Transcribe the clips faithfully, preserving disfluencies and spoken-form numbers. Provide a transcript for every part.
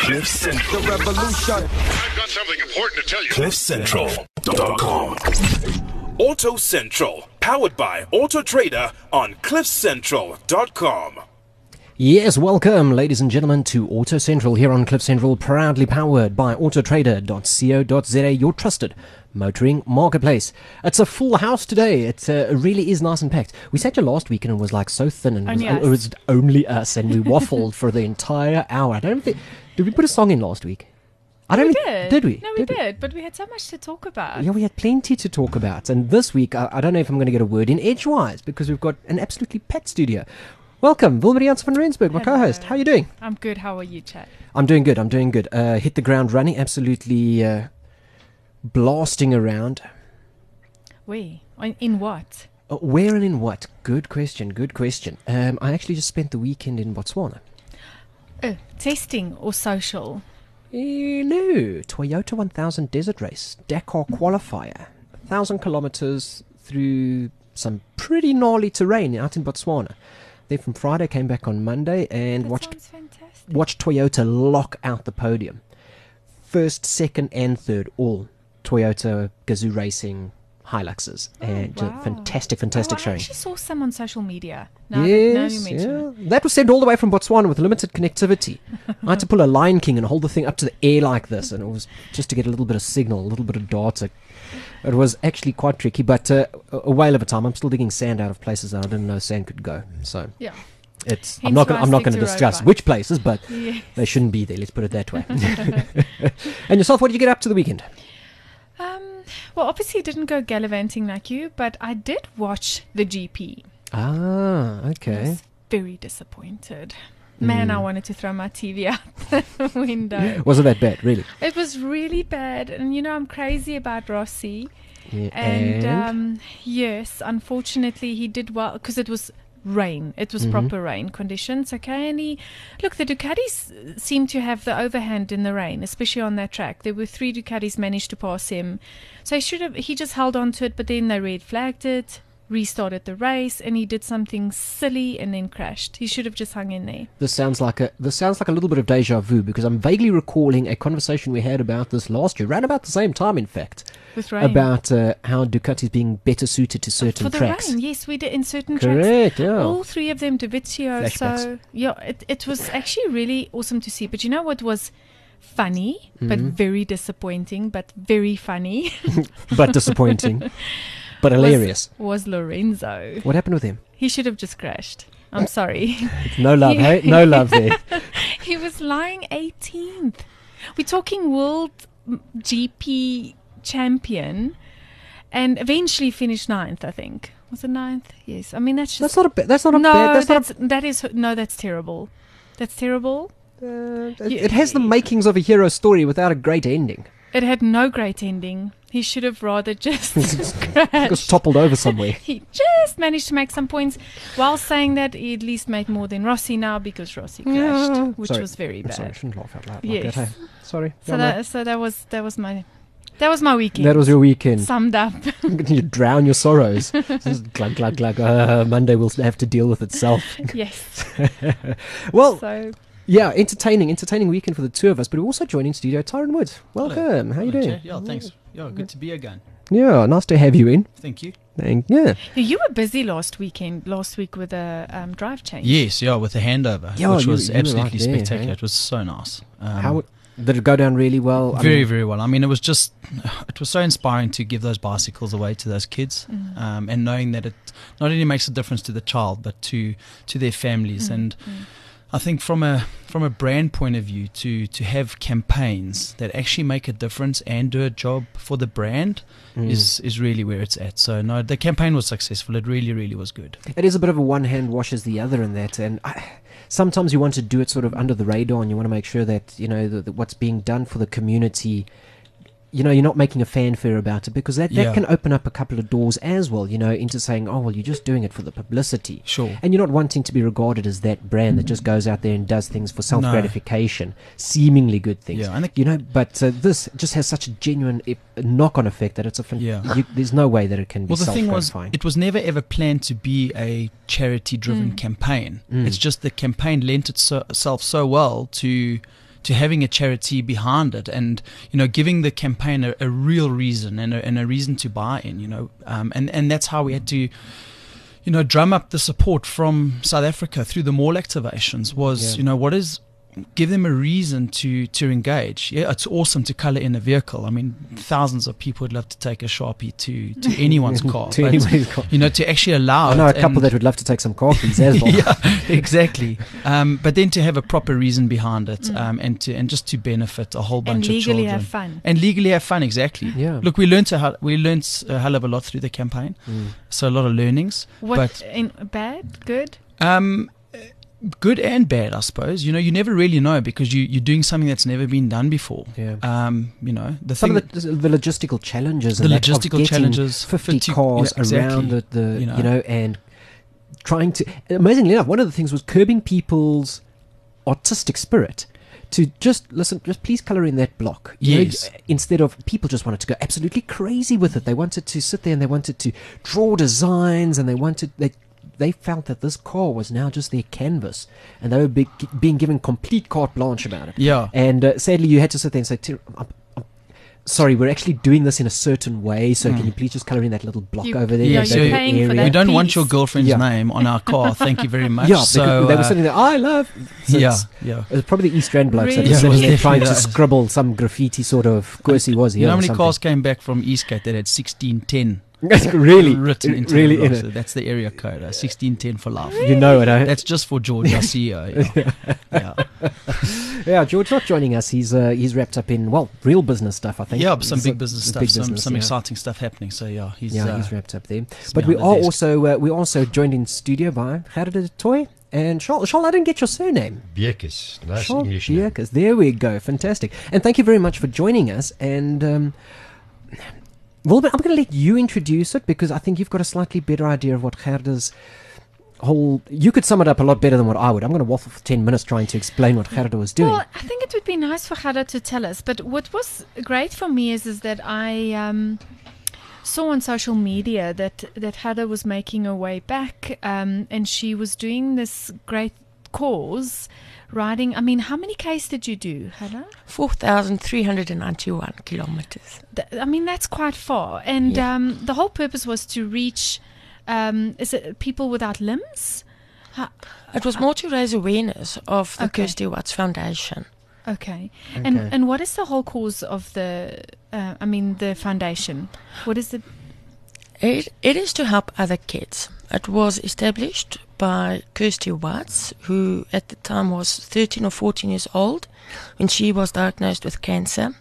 Cliff Central. The revolution. I've got something important to tell you. cliff central dot com. Auto Central, powered by Auto Trader on cliff central dot com. Yes, welcome, ladies and gentlemen, to Auto Central here on Cliff Central, proudly powered by auto trader dot co dot za, your trusted motoring marketplace. It's a full house today. It uh, really is nice and packed. We sat here last week and it was like so thin, and it was, Only us. it was only us, and we waffled for the entire hour. I don't think, did we put a song in last week? I don't We think- did. Did we? No, we did, but we had so much to talk about. Yeah, we had plenty to talk about. And this week, I, I don't know if I'm going to get a word in edgewise because we've got an absolutely packed studio. Welcome, Wilma Janssen van Rensburg, my Hello. co-host. How are you doing? I'm good. How are you, Chad? I'm doing good. I'm doing good. Uh, hit the ground running, absolutely uh, blasting around. Where? In, in what? Uh, where and in what? Good question. Good question. Um, I actually just spent the weekend in Botswana. Oh, testing or social? Eh, no, Toyota one thousand Desert Race, Dakar qualifier, one thousand kilometers through some pretty gnarly terrain out in Botswana. There from Friday, came back on Monday and That watched sounds fantastic. watched Toyota lock out the podium. First, second, and third, all Toyota Gazoo Racing Hiluxes. Oh, and uh, wow. fantastic, fantastic oh, I showing. actually saw some on social media. Now that, now you Yes, mention yeah. That was sent all the way from Botswana with limited connectivity. I had to pull a Lion King and hold the thing up to the air like this, and it was just to get a little bit of signal, a little bit of data. It was actually quite tricky, but uh, a a whale of a time. I'm still digging sand out of places that I didn't know sand could go. So it. Yeah. it's. I'm Hence not. why Gonna, I I'm not stick going to to discuss road which places, but Yeah. they shouldn't be there. Let's put it that way. And yourself, what did you get up to the weekend? Um. Well, obviously, it didn't go gallivanting like you, but I did watch the G P. Ah, I okay. was very disappointed. Man, I wanted to throw my T V out the window. Was it that bad? Really? It was really bad, and you know I'm crazy about Rossi. Yeah, And, um, yes, unfortunately, he did well because it was rain. It was Mhm. proper rain conditions. Okay, and he look, the Ducatis seemed to have the overhand in the rain, especially on that track. There were three Ducatis managed to pass him, so he should have. He just held on to it, but then they red flagged it, restarted the race, and he did something silly and then crashed. He should have just hung in there. This sounds like a this sounds like a little bit of deja vu because I'm vaguely recalling a conversation we had about this last year, around about the same time, in fact, With rain. about uh, how Ducati's being better suited to certain For the tracks. rain, yes, we did in certain tracks. Correct, yeah. All three of them, Davizio. Flashbacks. So yeah, it it was actually really awesome to see. But you know what was funny, but Mhm. very disappointing, but very funny. But disappointing, but hilarious. Was, was Lorenzo. What happened with him? He should have just crashed. I'm sorry. No love, hey? No love there. He was lying eighteenth. We're talking world mm, G P champion, and eventually finished ninth. I think was it ninth? Yes. I mean that's just That's not a ba- that's not a no. bad. That's, That's, that is no. That's terrible. That's terrible. not. A, uh, it, You- it has the makings of a hero story without a great ending. It had no great ending. He should have rather just Just crashed. toppled over somewhere. He just managed to make some points while saying that he at least made more than Rossi now because Rossi crashed, Yeah. which Sorry. was very I'm sorry, I bad. shouldn't laugh out loud Yes. like that. Hey? Sorry. So Yeah, no. that so that was that was my that was my weekend. That was your weekend. Summed up. You drown your sorrows. Just glug, glug, glug. Uh, Monday will have to deal with itself. Yes. Well, So yeah, entertaining, entertaining weekend for the two of us, but we also joined in studio Tyron Woods. Welcome. How you Hello, doing? Jay. Yeah, thanks. Yeah, good to be here again. Yeah, nice to have you in. Thank you. Thank yeah. you were busy last weekend, last week with a um, drive change. Yes, yeah, with the handover, Yeah, which you- was you were right absolutely there, spectacular. hey? It was so nice. Um, How did it go down really well? I very, mean, very well. I mean, it was just, it was so inspiring to give those bicycles away to those kids, Mm. um, and knowing that it not only makes a difference to the child, but to to their families. Mm, And mm. I think from a from a brand point of view, to to have campaigns that actually make a difference and do a job for the brand mm. is is really where it's at. So no, the campaign was successful. It really, really was good. It is a bit of a one hand washes the other in that, and I, sometimes you want to do it sort of under the radar, and you want to make sure that you know that what's being done for the community. You know, you're not making a fanfare about it because that, that Yeah. can open up a couple of doors as well, you know, into saying, oh, well, you're just doing it for the publicity. Sure. And you're not wanting to be regarded as that brand that just goes out there and does things for self-gratification, seemingly good things. Yeah, and the- you know, but uh, this just has such a genuine uh, knock-on effect that it's a fan- Yeah. you, there's no way that it can be Well, the thing was, self-gratifying. it was never ever planned to be a charity-driven Mm. campaign. Mm. It's just the campaign lent itso- itself so well to to having a charity behind it, and you know, giving the campaign a, a real reason and a, and a reason to buy in. You know, um, and and that's how we had to, you know, drum up the support from South Africa through the mall activations. Was Yeah. you know, what is give them a reason to to engage. Yeah, it's awesome to colour in a vehicle. I mean, thousands of people would love to take a Sharpie to, to anyone's car. To but, anybody's car. You know, to actually allow I know it a couple and- that would love to take some coffees as well. yeah, exactly. Um, but then to have a proper reason behind it, Mm. um, and to and just to benefit a whole And bunch of children. legally have fun. And legally have fun, exactly. Yeah. Look, we learned a hell, we learned a hell of a lot through the campaign. Mm. So a lot of learnings. What But in bad, good? um, good and bad, I suppose. You know, you never really know because you you're doing something that's never been done before. Yeah. Um, you know, the Some thing. of the, the logistical challenges, The and that of logistical getting challenges, fifty fifty cars yeah, exactly. around the, the You you, know. know. and trying to. Amazingly enough, one of the things was curbing people's artistic spirit. To just listen, just please colour in that block. You know, Yes. instead of people just wanted to go absolutely crazy with it. They wanted to sit there and they wanted to draw designs, and they wanted they they felt that this car was now just their canvas, and they were be, being given complete carte blanche about it. Yeah. And uh, sadly, you had to sit there and say, "Ter- I'm, I'm sorry, we're actually doing this in a certain way, so Mm. can you please just colour in that little block You- over there? Yeah, that so little paying for area?" that We don't want piece. your girlfriend's Yeah. name on our car. Thank you very much. Yeah, so, because they were uh, sitting there, I love... So yeah, it's- yeah. It was probably the East Rand blokes that Really? were Yeah, sitting it was there trying to definitely that. scribble some graffiti sort of Kosi was You here know how or many something. cars came back from Eastgate that had sixteen ten really, written into really the in block? it. So that's the area code, uh, sixteen ten for life. You know it, eh? That's just for George, our C E O. Yeah. yeah. Yeah, George not joining us. He's uh, he's wrapped up in, well, real business stuff, I think. Yeah, some He's big a- business a stuff, big some, business, some yeah. exciting stuff happening. So yeah, he's Yeah, uh, he's wrapped up there. he's But we behind are the desk. also uh, we also joined in studio by Gerda Toy and Charles. Charles, I didn't get your surname. Bierkes. Nice Charles English name. Bierkes. There we go. Fantastic. And thank you very much for joining us. And um, Wilbert, I'm going to let you introduce it because I think you've got a slightly better idea of what Gerda's whole... You could sum it up a lot better than what I would. I'm going to waffle for ten minutes trying to explain what Gerda was doing. Well, I think it would be nice for Gerda to tell us. But what was great for me is is that I um, saw on social media that that Gerda was making her way back, um, and she was doing this great cause, riding. I mean, how many Ks did you do, Gerda? four thousand three hundred ninety-one kilometers. Th- I mean, that's quite far. And Yeah. um, the whole purpose was to reach. Um, is it people without limbs? Ha- It was more to raise awareness of the Okay. Kirsty Watts Foundation. Okay. And Okay. and what is the whole cause of the? Uh, I mean, the foundation. What is it? It, it is to help other kids. It was established by Kirsty Watts, who at the time was thirteen or fourteen years old when she was diagnosed with cancer.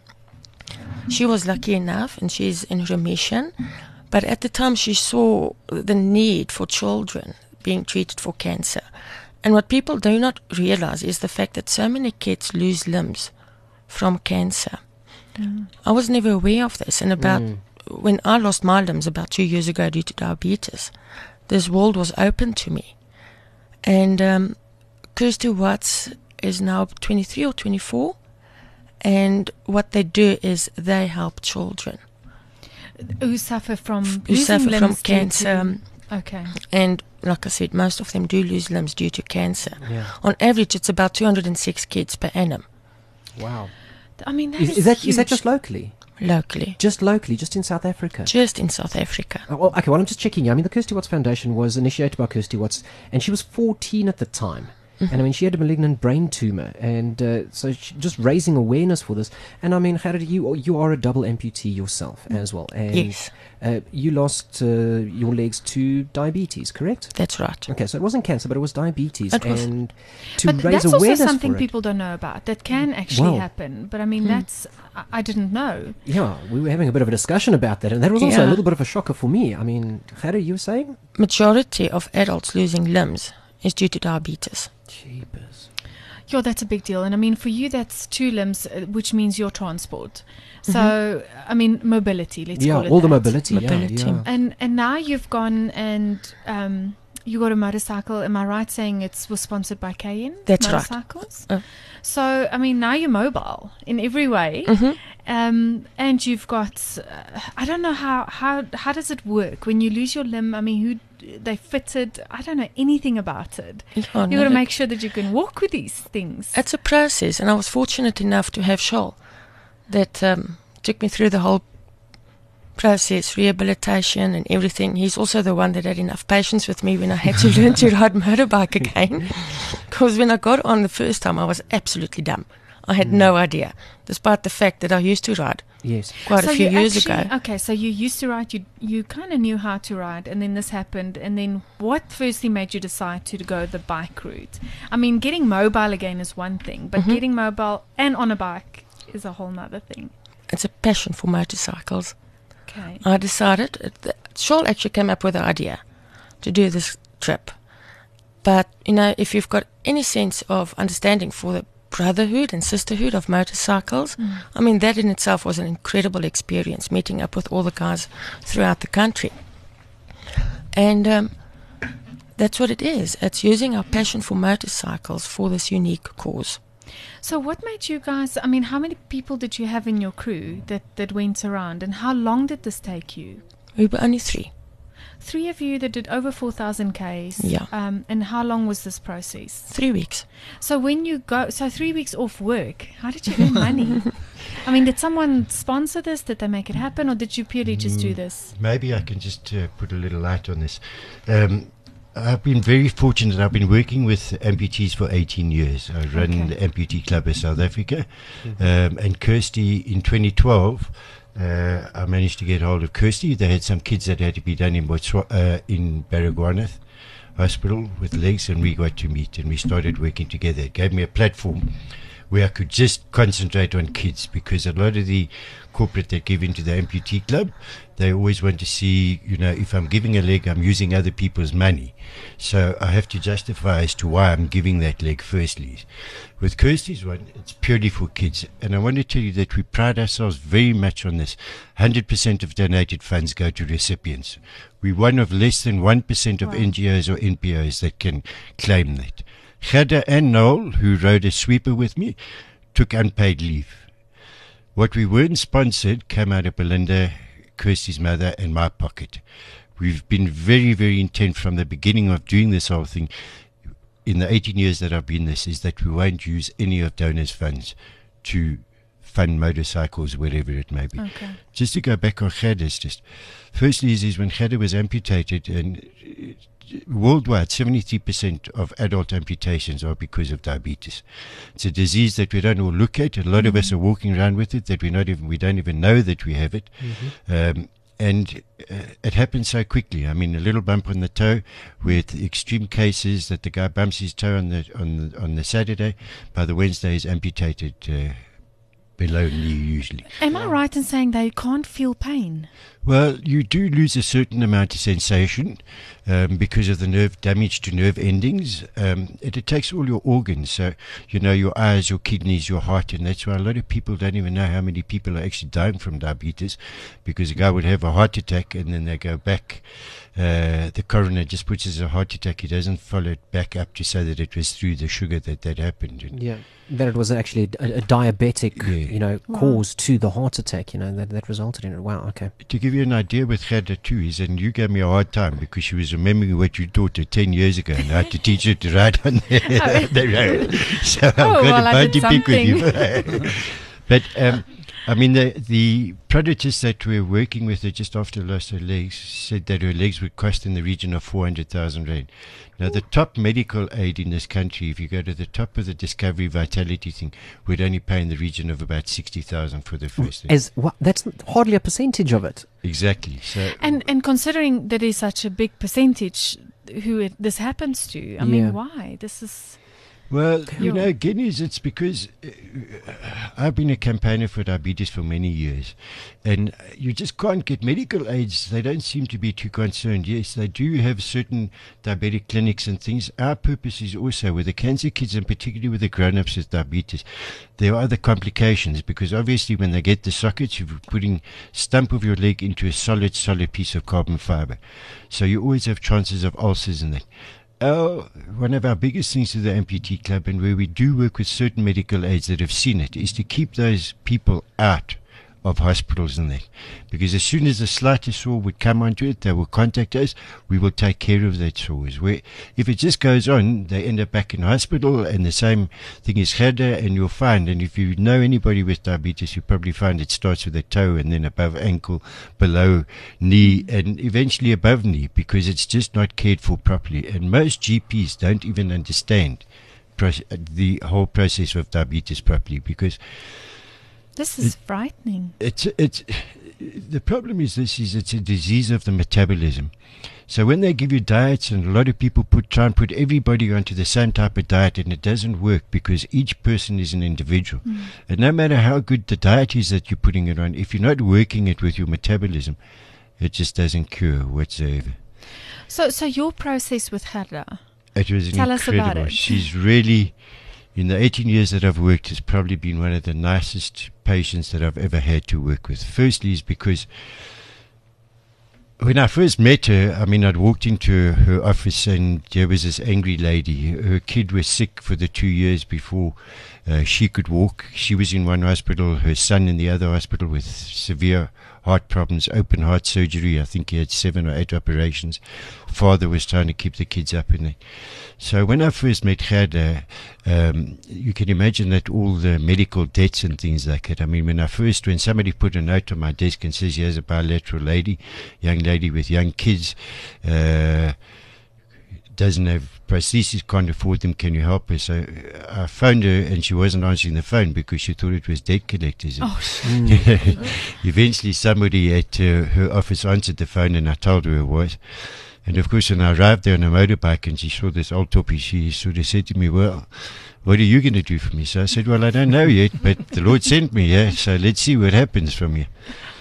She was lucky enough, and she's in remission. But at the time, she saw the need for children being treated for cancer. And what people do not realize is the fact that so many kids lose limbs from cancer. I was never aware of this. And about when I lost my limbs about two years ago due to diabetes, this world was open to me. And um, Kirsty Watts is now twenty-three or twenty-four. And what they do is they help children Who suffer from who losing suffer from limbs due cancer. to- um, Okay. And like I said, most of them do lose limbs due to cancer. Yeah. On average, it's about two hundred six kids per annum Wow. I mean, that Is, is, is that is that huge. just locally? locally, Just locally, just in South Africa? just in South Africa. Oh, well, okay, well, I'm just checking. I mean, the Kirsty Watts Foundation was initiated by Kirsty Watts, and she was fourteen at the time. And I mean, she had a malignant brain tumor, and uh, so she, just raising awareness for this. And I mean, Gerda, you you are a double amputee yourself as well, and Yes, uh, you lost uh, your legs to diabetes, correct? that's right. Okay, so it wasn't cancer, but it was diabetes, It was. and to But raise that's also awareness something for it. people don't know about. That can actually Well. happen. But I mean, Hmm. that's I, I didn't know. Yeah, we were having a bit of a discussion about that, and that was also a Yeah. little bit of a shocker for me. I mean, Gerda, you were saying? Majority of adults losing limbs is due to diabetes. Jeepers. Yeah, that's a big deal. And I mean, for you, that's two limbs, uh, which means your transport. So, Mm-hmm. I mean, mobility. Let's Yeah, call it all the that. mobility. Mobility. Yeah, yeah. And and now you've gone and um, you got a motorcycle. Am I right saying it was sponsored by K N? That's right. Motorcycles? Uh. So, I mean, now you're mobile in every way. Mhm. Um, and you've got, uh, I don't know how, how, how does it work when you lose your limb? I mean, who they fitted. I don't know anything about it. Yeah, You no, got to make sure that you can walk with these things. It's a process, and I was fortunate enough to have Shaul that um, took me through the whole process, rehabilitation and everything. He's also the one that had enough patience with me when I had to learn to ride motorbike again. Because when I got on the first time, I was absolutely dumb. I had mm. no idea, despite the fact that I used to ride Yes. quite so a few you years actually, ago. Okay, so you used to ride. You you kind of knew how to ride, and then this happened. And then what firstly made you decide to go the bike route? I mean, getting mobile again is one thing, but Mhm. getting mobile and on a bike is a whole nother thing. It's a passion for motorcycles. Okay. I decided, uh, th- Shaul actually came up with the idea to do this trip. But, you know, if you've got any sense of understanding for the brotherhood and sisterhood of motorcycles, Mm. I mean, that in itself was an incredible experience, meeting up with all the guys throughout the country. And um, that's what it is. It's using our passion for motorcycles for this unique cause. So what made you guys, I mean, how many people did you have in your crew that, that went around, and how long did this take you? We were only three. Three of you that did over four thousand Ks. Yeah. Um, and how long was this process? Three weeks. So when you go, so three weeks off work, how did you earn money? I mean, did someone sponsor this? Did they make it happen, or did you purely just do this? Maybe I can just uh, put a little light on this. Um, I've been very fortunate. I've been working with amputees for eighteen years. I run Okay. the Amputee Club of South Africa. Um, and Kirsty, in twenty twelve, uh, I managed to get hold of Kirsty. They had some kids that had to be done in Botswana, uh, in Baragwanath Hospital with legs, and we got to meet and we started working together. It gave me a platform where I could just concentrate on kids, because a lot of the corporate that give into the amputee club, they always want to see, you know, if I'm giving a leg, I'm using other people's money. So I have to justify as to why I'm giving that leg firstly. With Kirsty's one, it's purely for kids. And I want to tell you that we pride ourselves very much on this. one hundred percent of donated funds go to recipients. We're one of less than one percent of Wow. N G Os or N P Os that can claim that. Gerda and Noel, who rode a sweeper with me, took unpaid leave. What we weren't sponsored came out of Belinda, Kirsty's mother, and my pocket. We've been very, very intent from the beginning of doing this whole thing, in the eighteen years that I've been this, is that we won't use any of donors' funds to fund motorcycles, wherever it may be. Okay. Just to go back on Gerda's, just firstly is, is when Gerda was amputated, and uh, worldwide seventy-three percent of adult amputations are because of diabetes. It's a disease that we don't all look at. A lot of us are walking around with it that we not even we don't even know that we have it. Um, and uh, it happens so quickly. I mean, a little bump on the toe, with extreme cases that the guy bumps his toe on the on the, on the Saturday, by the Wednesday is amputated uh, below knee usually. Am I right in saying they can't feel pain? Well, you do lose a certain amount of sensation um, because of the nerve damage to nerve endings. Um, it attacks all your organs, so you know, your eyes, your kidneys, your heart, and that's why a lot of people don't even know how many people are actually dying from diabetes, because a guy would have a heart attack and then they go back. Uh, the coroner just puts it as a heart attack. He doesn't follow it back up to say that it was through the sugar that that happened. And Yeah, that it was actually a, a diabetic, Yeah. you know, Wow. cause to the heart attack, you know, that, that resulted in it. Wow, okay. To give you an idea with Gerda too, is, and you gave me a hard time because she was remembering what you taught her ten years ago, and I had to teach her to ride on the, the road. So I've Oh, got well, a I bone did to pick with you. But um, I mean, the the predators that were working with her just after she lost her legs said that her legs would cost in the region of four hundred thousand rand. Now, the top medical aid in this country, if you go to the top of the Discovery Vitality thing, would only pay in the region of about sixty thousand for the first thing. As what? That's hardly a percentage of it. Exactly. So And and considering that is such a big percentage who it, this happens to, I Yeah. mean, why? This is Well, you Yeah. know, Guineas, it's because uh, I've been a campaigner for diabetes for many years, and you just can't get medical aids. They don't seem to be too concerned. Yes, they do have certain diabetic clinics and things. Our purpose is also with the cancer kids, and particularly with the grown-ups with diabetes, there are other complications, because obviously when they get the sockets, you're putting stump of your leg into a solid, solid piece of carbon fiber. So you always have chances of ulcers in that. Our, one of our biggest things to the Amputee Club, and where we do work with certain medical aids that have seen it, is to keep those people out of hospitals and that. Because as soon as the slightest sore would come onto it, they will contact us. We will take care of that sores. Where if it just goes on, they end up back in hospital, and the same thing is Gerda, and you'll find, and if you know anybody with diabetes, you probably find it starts with a toe and then above ankle, below knee, and eventually above knee, because it's just not cared for properly. And most G Ps don't even understand the whole process of diabetes properly, because this is it, frightening. It's it's the problem is this is it's a disease of the metabolism. So when they give you diets, and a lot of people put try and put everybody onto the same type of diet, and it doesn't work, because each person is an individual. Mm. And no matter how good the diet is that you're putting it on, if you're not working it with your metabolism, it just doesn't cure whatsoever. So, so your process with Gerda, it was tell incredible. us about it. She's really, in the eighteen years that I've worked, has probably been one of the nicest patients that I've ever had to work with. Firstly is because when I first met her, I mean, I'd walked into her office and there was this angry lady. Her kid was sick for the two years before uh, she could walk. She was in one hospital, her son in the other hospital with severe heart problems, open heart surgery. I think he had seven or eight operations. Father was trying to keep the kids up in there. So when I first met Gerda, um, you can imagine that all the medical debts and things like that. I mean, when I first, when somebody put a note on my desk and says, here's a bilateral lady, young lady with young kids, uh, doesn't have prosthesis, can't afford them, can you help her? So I phoned her and she wasn't answering the phone because she thought it was debt collectors. Oh, eventually somebody at uh, her office answered the phone and I told her it was. And of course when I arrived there on a motorbike and she saw this old toppy, she sort of said to me, well, what are you going to do for me? So I said, well, I don't know yet, but the Lord sent me here, so let's see what happens from here.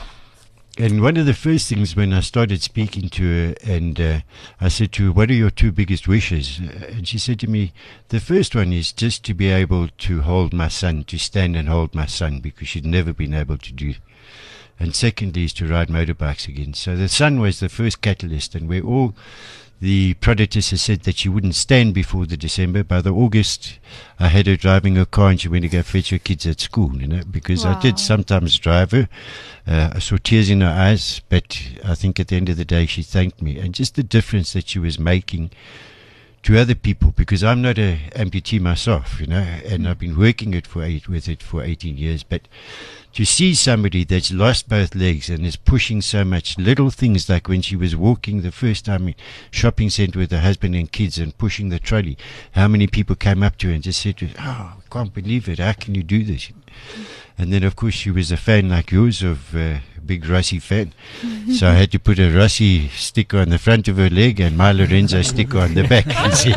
And one of the first things when I started speaking to her, and uh, I said to her, what are your two biggest wishes? And she said to me, the first one is just to be able to hold my son, to stand and hold my son, because she'd never been able to do. And secondly is to ride motorbikes again. So the son was the first catalyst, and where all the predecessors said that she wouldn't stand before the December. By the August, I had her driving her car and she went to go fetch her kids at school, you know, because wow. I did sometimes drive her. Uh, I saw tears in her eyes, but I think at the end of the day she thanked me. And just the difference that she was making to other people, because I'm not an amputee myself, you know, and I've been working it for eight, with it for eighteen years, but to see somebody that's lost both legs and is pushing so much little things, like when she was walking the first time in shopping centre with her husband and kids and pushing the trolley, how many people came up to her and just said to her, oh, I can't believe it, how can you do this? And then of course she was a fan like yours, of uh, a big Rossi fan, so I had to put a Rossi sticker on the front of her leg and my Lorenzo sticker on the back.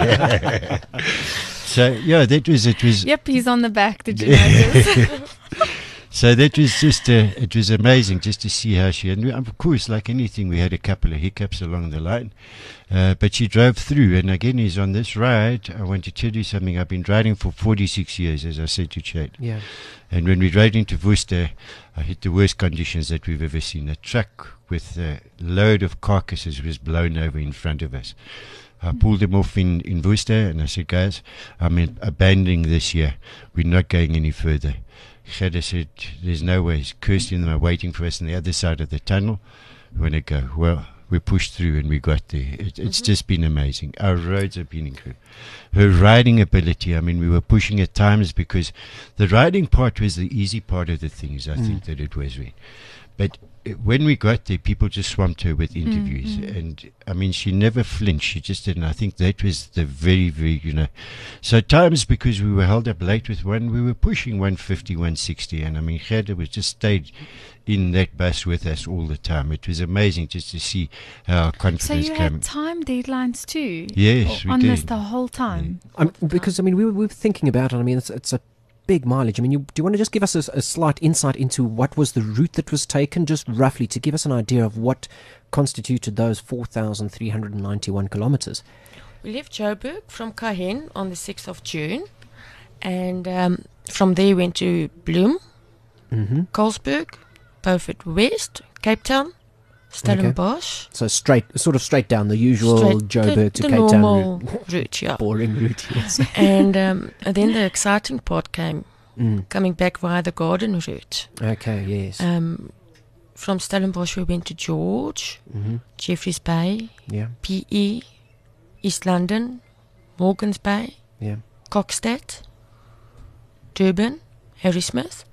So yeah, that was it was Yep, he's on the back, did you notice? So that was just, uh, it was amazing just to see how she, and of course, like anything, we had a couple of hiccups along the line, uh, but she drove through. And again, is on this ride, I want to tell you something. I've been riding for forty-six years, as I said to Chad. Yeah. And when we rode into Worcester, I hit the worst conditions that we've ever seen. A truck with a load of carcasses was blown over in front of us. I pulled them off in, in Worcester, and I said, guys, I'm in, abandoning this year. We're not going any further. Gerda said, there's no way. Kirsty and them are waiting for us on the other side of the tunnel. We want to go. Well, we pushed through and we got there. It, it's mm-hmm. just been amazing. Our roads have been incredible. Her riding ability, I mean, we were pushing at times because the riding part was the easy part of the things, I mm. think that it was. But when we got there, people just swamped her with interviews. Mm-hmm. And, I mean, she never flinched. She just didn't. I think that was the very, very, you know. So at times, because we were held up late with one, we were pushing one fifty, one sixty. And, I mean, Gerda was just stayed in that bus with us all the time. It was amazing just to see how our confidence So you came. had time deadlines too? Yes, we on did. this the whole time? Yeah. Um, because, I mean, we were, we were thinking about it. I mean, it's, it's a big mileage. I mean, you, do you want to just give us a, a slight insight into what was the route that was taken, just roughly, to give us an idea of what constituted those four thousand three hundred ninety-one kilometers? We left Joburg from Cahen on the sixth of June, and um, from there went to Bloem, Mm-hmm. Colesberg, Beaufort West, Cape Town, Stellenbosch. Okay. So straight, sort of straight down the usual Straight- Joburg the, to the Cape normal Town route. route, yeah. Boring route, yes. and, um, and then the exciting part came Mm. coming back via the garden route. Okay, yes. Um, from Stellenbosch, we went to George, Mm-hmm. Jeffreys Bay, Yeah, P E, East London, Morgan's Bay, yeah. Cockstadt, Durban, Harrismith,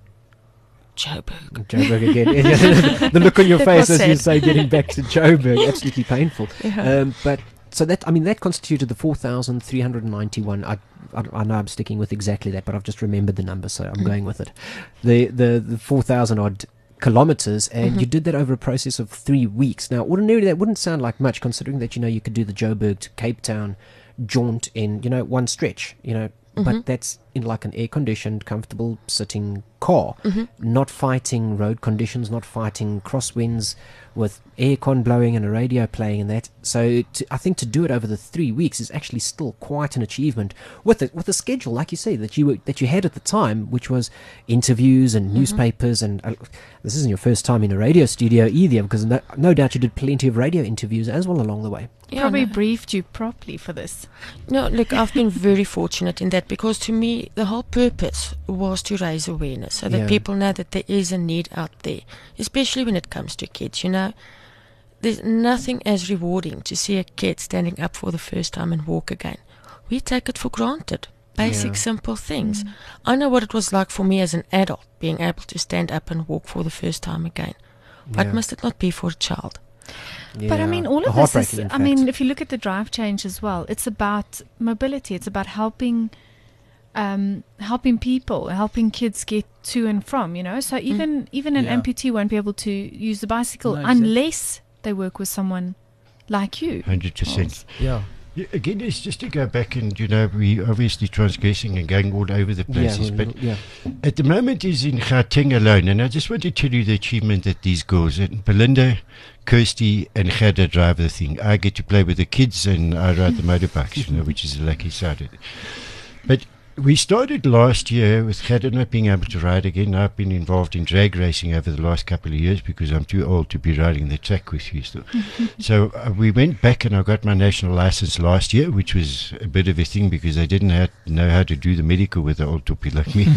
Joburg. Joburg again. The look on your That face was as you sad. say getting back to Joburg, absolutely painful. Yeah. Um, but so that, I mean, that constituted the four thousand three hundred ninety-one. I, I, I know I'm sticking with exactly that, but I've just remembered the number, so I'm going with it. The the, the four thousand odd kilometers, and Mhm. you did that over a process of three weeks. Now, ordinarily that wouldn't sound like much, considering that, you know, you could do the Joburg to Cape Town jaunt in, you know, one stretch, you know, Mhm. but that's in like an air-conditioned, comfortable sitting car, Mhm. not fighting road conditions, not fighting crosswinds with aircon blowing and a radio playing and that. So to, I think to do it over the three weeks is actually still quite an achievement with the, with the schedule, like you say, that you were, that you had at the time, which was interviews and Mhm. newspapers. And uh, this isn't your first time in a radio studio either, because no, no doubt you did plenty of radio interviews as well along the way. Yeah, Probably no, briefed you properly for this. no, look, I've been very fortunate in that, because to me, the whole purpose was to raise awareness so that Yeah. people know that there is a need out there, especially when it comes to kids, you know. There's nothing as rewarding to see a kid standing up for the first time and walk again. We take it for granted. Basic, Yeah. simple things. I know what it was like for me as an adult, being able to stand up and walk for the first time again. What Yeah. must it not be for a child? But I Yeah. mean, all of this Heartbreaking, is, in I mean, fact. if you look at the drive change as well, it's about mobility. It's about helping, um, helping people, helping kids get to and from, you know. So even, even an Yeah. amputee won't be able to use the bicycle No, exactly. unless they work with someone like you. one hundred percent. Yeah. Yeah, again, it's just to go back and, you know, we obviously transgressing and going all over the places, yeah, but yeah. at the moment is in Gauteng alone, and I just want to tell you the achievement that these girls, and Belinda, Kirsty and Gerda drive the thing. I get to play with the kids and I ride the motorbikes, you know, which is the lucky side of it. But we started last year with Gerda not being able to ride again. I've been involved in drag racing over the last couple of years because I'm too old to be riding the track with you still. So uh, we went back and I got my national license last year, which was a bit of a thing because I didn't have, know how to do the medical with an old toppy like me.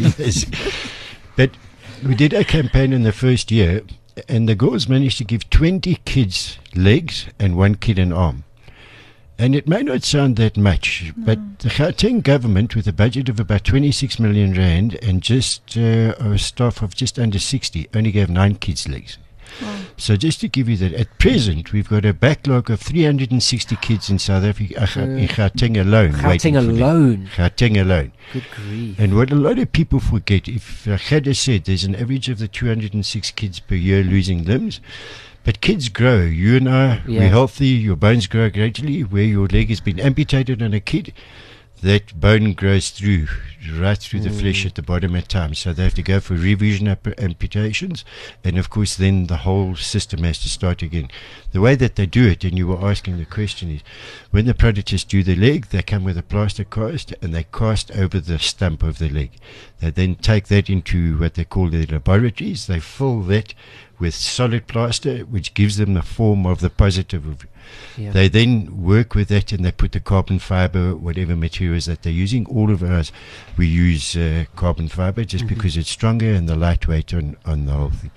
But we did a campaign in the first year, and the girls managed to give twenty kids legs and one kid an arm. And it may not sound that much, but the Gauteng government, with a budget of about twenty-six million rand and just uh, a staff of just under sixty, only gave nine kids legs. Wow. So just to give you that, at present we've got a backlog of three hundred sixty kids in South Africa, uh, in Gauteng alone. waiting Gauteng for them. alone. Gauteng alone. Good grief. And what a lot of people forget, if uh, Gerda said there's an average of the two hundred six kids per year losing limbs, but kids grow. You and I, Yeah. we're healthy, your bones grow gradually. Where your leg has been amputated on a kid, that bone grows through, right through the flesh at the bottom at times. So they have to go for revision ap- amputations. And of course, then the whole system has to start again. The way that they do it, and you were asking the question, is when the prothetists do the leg, they come with a plaster cast and they cast over the stump of the leg. They then take that into what they call their laboratories. They fill that with solid plaster, which gives them the form of the positive of. Yeah. They then work with that and they put the carbon fiber, whatever materials that they're using. All of us, we use uh, carbon fiber just Mhm. because it's stronger and the lightweight on, on the whole thing.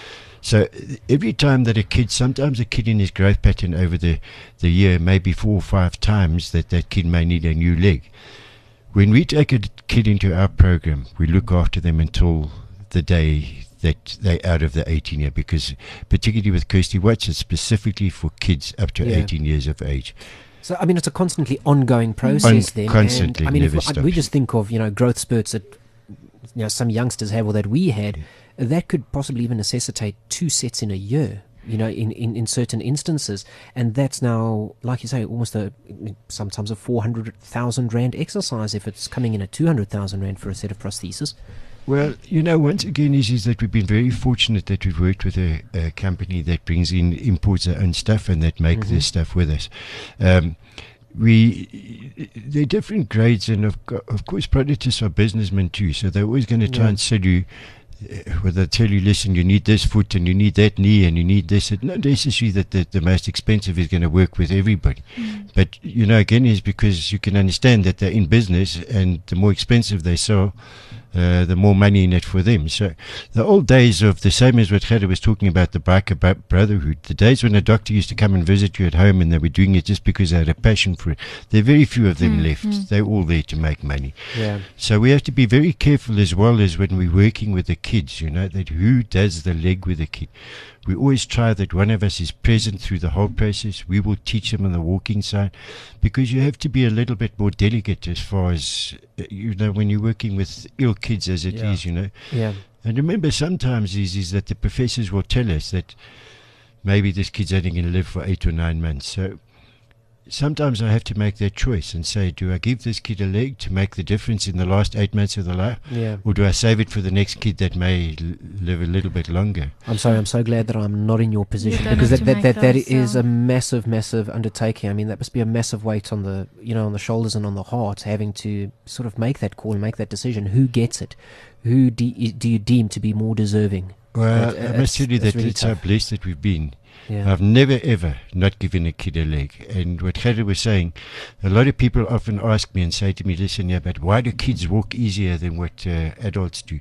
So uh, every time that a kid, sometimes a kid in his growth pattern over the, the year, maybe four or five times that that kid may need a new leg. When we take a kid into our program, we look after them until the day that they're out of the eighteen year, because particularly with Kirsty Watts, it's specifically for kids up to Yeah. eighteen years of age. So, I mean, it's a constantly ongoing process then. constantly, and, I mean, if never we, stops. we just think of, you know, growth spurts that, you know, some youngsters have or that we had, that could possibly even necessitate two sets in a year, you know, in, in, in certain instances. And that's now, like you say, almost a, sometimes a four hundred thousand rand exercise if it's coming in at two hundred thousand rand for a set of prosthesis. Well, you know, once again, is, is that we've been very fortunate that we've worked with a, a company that brings in, imports their own stuff and that make Mhm. their stuff with us. Um, we, there are different grades, and of, co- of course, prothetists are businessmen too, so they're always going to try Yeah. and sell you, uh, where they tell you, listen, you need this foot and you need that knee and you need this. It's not necessary that the, the most expensive is going to work with everybody. But, you know, again, is because you can understand that they're in business and the more expensive they sell, uh, the more money in it for them. So the old days of the same as what Gerda was talking about, the biker bro- brotherhood, the days when a doctor used to come and visit you at home and they were doing it just because they had a passion for it, there are very few of them Mm, left. mm. They're all there to make money. Yeah. So we have to be very careful as well as when we're working with the kids, you know, that who does the leg with the kid. We always try that one of us is present through the whole process. We will teach them on the walking side, because you have to be a little bit more delicate as far as, uh, you know, when you're working with ill kids as it is, Yeah. you know. Yeah. And remember, sometimes is, is that the professors will tell us that maybe this kid's only going to live for eight or nine months. So sometimes I have to make that choice and say, do I give this kid a leg to make the difference in the last eight months of their life? Yeah. Or do I save it for the next kid that may l- live a little bit longer? I'm sorry, I'm so glad that I'm not in your position, don't because have that, to that, that, make that those, is um, a massive, massive undertaking. I mean, that must be a massive weight on the, you know, on the shoulders and on the heart, having to sort of make that call and make that decision. Who gets it? Who de- do you deem to be more deserving? Well, It- I it's- must tell you it's that really it's so tough. blessed that we've been. Yeah. I've never ever not given a kid a leg. And what Gerda was saying, a lot of people often ask me and say to me, listen, yeah, but why do kids walk easier than what uh, adults do?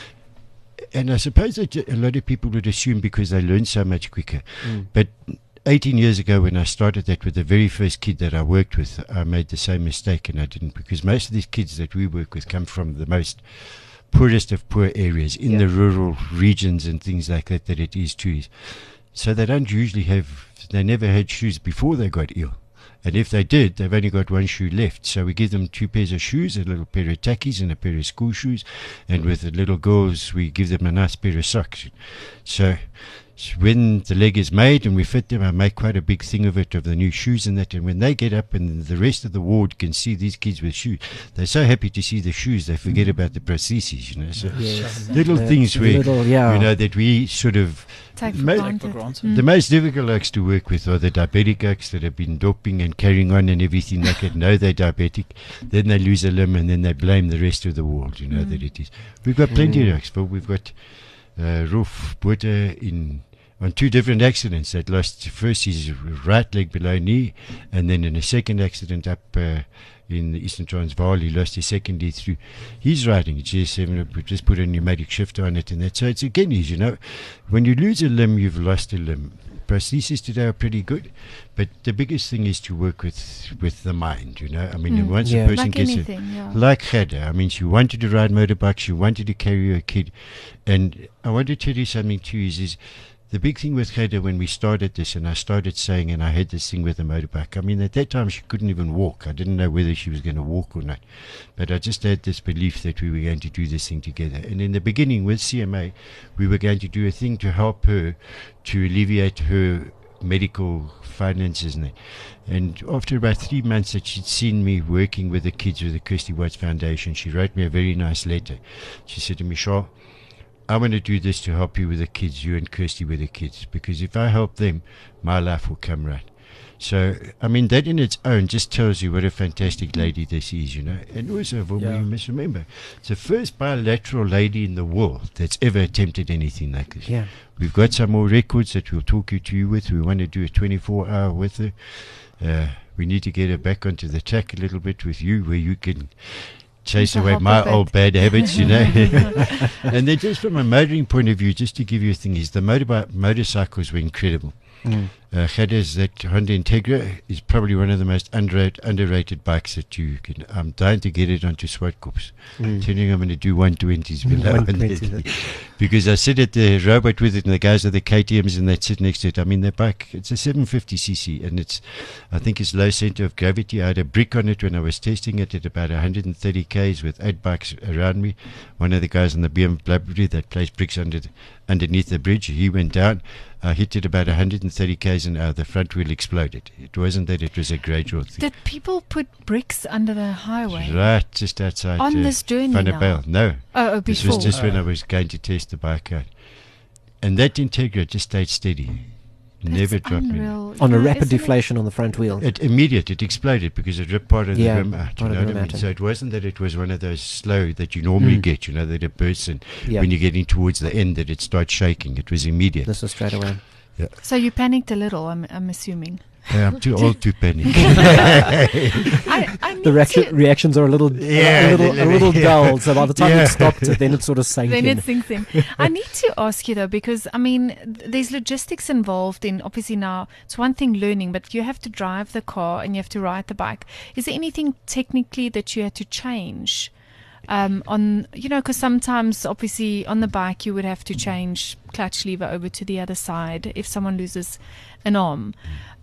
And I suppose that a lot of people would assume because they learn so much quicker. Mm. But eighteen years ago when I started that with the very first kid that I worked with, I made the same mistake, and I didn't, because most of these kids that we work with come from the most poorest of poor areas in Yeah. the rural regions and things like that that it is too. So they don't usually have, they never had shoes before they got ill. And if they did, they've only got one shoe left. So we give them two pairs of shoes, a little pair of tackies and a pair of school shoes. And with the little girls, we give them a nice pair of socks. So, so when the leg is made and we fit them, I make quite a big thing of it, of the new shoes and that. And when they get up and the rest of the ward can see these kids with shoes, they're so happy to see the shoes, they forget about the prostheses, you know. So Yes. little Uh, things where, little, yeah. you know, that we sort of... Take for ma- granted. For granted. The most difficult oaks to work with are the diabetic oaks that have been doping and carrying on and everything like that. Know they're diabetic, then they lose a limb and then they blame the rest of the world, you know, that it is. We've got plenty Mm. of oaks, but we've got uh, Rolf Botha in on two different accidents that lost first his right leg below knee, and then in a second accident up uh, in the Eastern Transvaal, he lost his second knee through. He's riding a G S seven, we just put a pneumatic shifter on it and that. So it's again, is, you know, when you lose a limb, you've lost a limb. Prostheses today are pretty good, but the biggest thing is to work with with the mind, you know. I mean, Mm. once Yeah. a person Like gets anything, it, yeah. like Gerda, I mean, she wanted to ride motorbikes, she wanted to carry her kid, and I want to tell you something too, is, is the big thing with Gerda when we started this, and I started saying, and I had this thing with the motorbike, I mean, at that time she couldn't even walk. I didn't know whether she was going to walk or not, but I just had this belief that we were going to do this thing together. And in the beginning with C M A, we were going to do a thing to help her, to alleviate her medical finances and that. And after about three months that she'd seen me working with the kids with the Kirsty Watts Foundation, she wrote me a very nice letter. She said to me, Charles, I want to do this to help you with the kids, you and Kirsty with the kids, because if I help them, my life will come right. So, I mean, that in its own just tells you what a fantastic lady this is, you know. And also, Vuma, Yeah. you must remember, it's the first bilateral lady in the world that's ever attempted anything like this. Yeah. We've got some more records that we'll talk you to you with. We want to do a twenty-four hour with her. Uh, we need to get her back onto the track a little bit with you, where you can chase To away help my a bit. old bad habits, you know. And then just from a motoring point of view, just to give you a thing, is the motorbike motorcycles were incredible. Mm. Uh, Gerda's that Honda Integra is probably one of the most underrated, underrated bikes that you can. I'm dying to get it onto Swartkops. Mm. Telling you I'm going to do one twenties below. one on twenty, that. Because I sit at the robot with it and the guys are the K T Ms and that sit next to it. I mean, that bike, it's a seven fifty c c and it's, I think it's low center of gravity. I had a brick on it when I was testing it at about one hundred thirty k's with eight bikes around me. One of the guys on the B M W that plays bricks under the, underneath the bridge, he went down. I hit it about one hundred thirty k's an hour. The front wheel exploded. It wasn't that, it was a gradual thing. Did people put bricks under the highway? Right, just outside On uh, this journey now? Vanderbijl. No, Oh, oh, this before. was just when I was going to test the bike out. And that Integra just stayed steady. Never That's dropped me. unreal. On a Yeah, rapid isn't it? deflation on the front wheel. It immediate, it exploded because it ripped part of Yeah, the rim out. You part of know the what I rim mean? out, So it wasn't that it was one of those slow that you normally Mm. get, you know, that it bursts and Yeah. when you're getting towards the end that it starts shaking. It was immediate. This was straight away. So you panicked a little, I'm, I'm assuming. Yeah, I'm too old to panic. I, I need The reaction, to, reactions are a little, Yeah, a little, a little yeah. dull. So by the time Yeah. it stopped, it, then it sort of sank then in. it sinks in. I need to ask you though, because I mean, th- there's logistics involved in obviously now. It's one thing learning, but you have to drive the car and you have to ride the bike. Is there anything technically that you had to change? Um, on you know, because sometimes obviously on the bike you would have to change clutch lever over to the other side if someone loses an arm.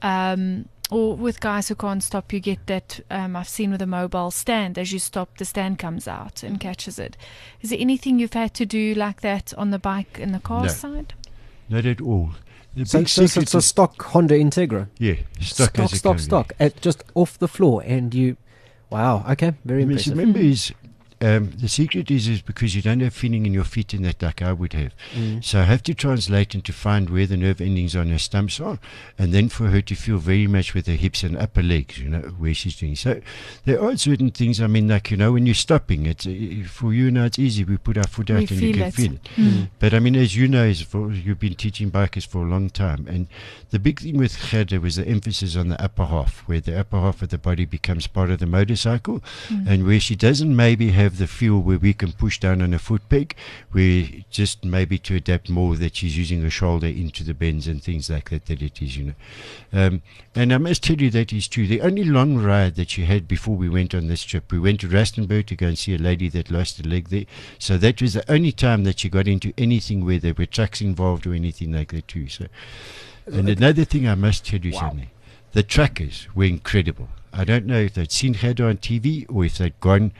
Um, or with guys who can't stop, you get that um, I've seen with a mobile stand. As you stop, the stand comes out and catches it. Is there anything you've had to do like that on the bike and the car No. side? Not at all. The So, big so, so secret it's a is- stock Honda Integra. yeah, stock, stock, as a stock, car, stock, at just off the floor, and you, wow, okay, very I mean, impressive. remember, is um, the secret is is because you don't have feeling in your feet in that like I would have. Mm. So I have to translate and to find where the nerve endings on her stumps are, and then for her to feel very much with her hips and upper legs, you know, where she's doing. So there are certain things. I mean, like you know, when you're stopping, it's uh, for you now. It's easy. We put our foot out We and you feel can it. feel it. Mm. But I mean, as you know, as for, you've been teaching bikers for a long time, and the big thing with Gerda was the emphasis on the upper half, where the upper half of the body becomes part of the motorcycle, and where she doesn't maybe have the feel where we can push down on a foot peg, where just maybe to adapt more that she's using her shoulder into the bends and things like that, that it is, you know. Um, and I must tell you that is true. The only long ride that she had before we went on this trip, we went to Rustenburg to go and see a lady that lost a leg there. So that was the only time that she got into anything where there were trucks involved or anything like that too. So, and another thing I must tell you something. The truckers were incredible. I don't know if they'd seen Gerda on T V or if they'd gone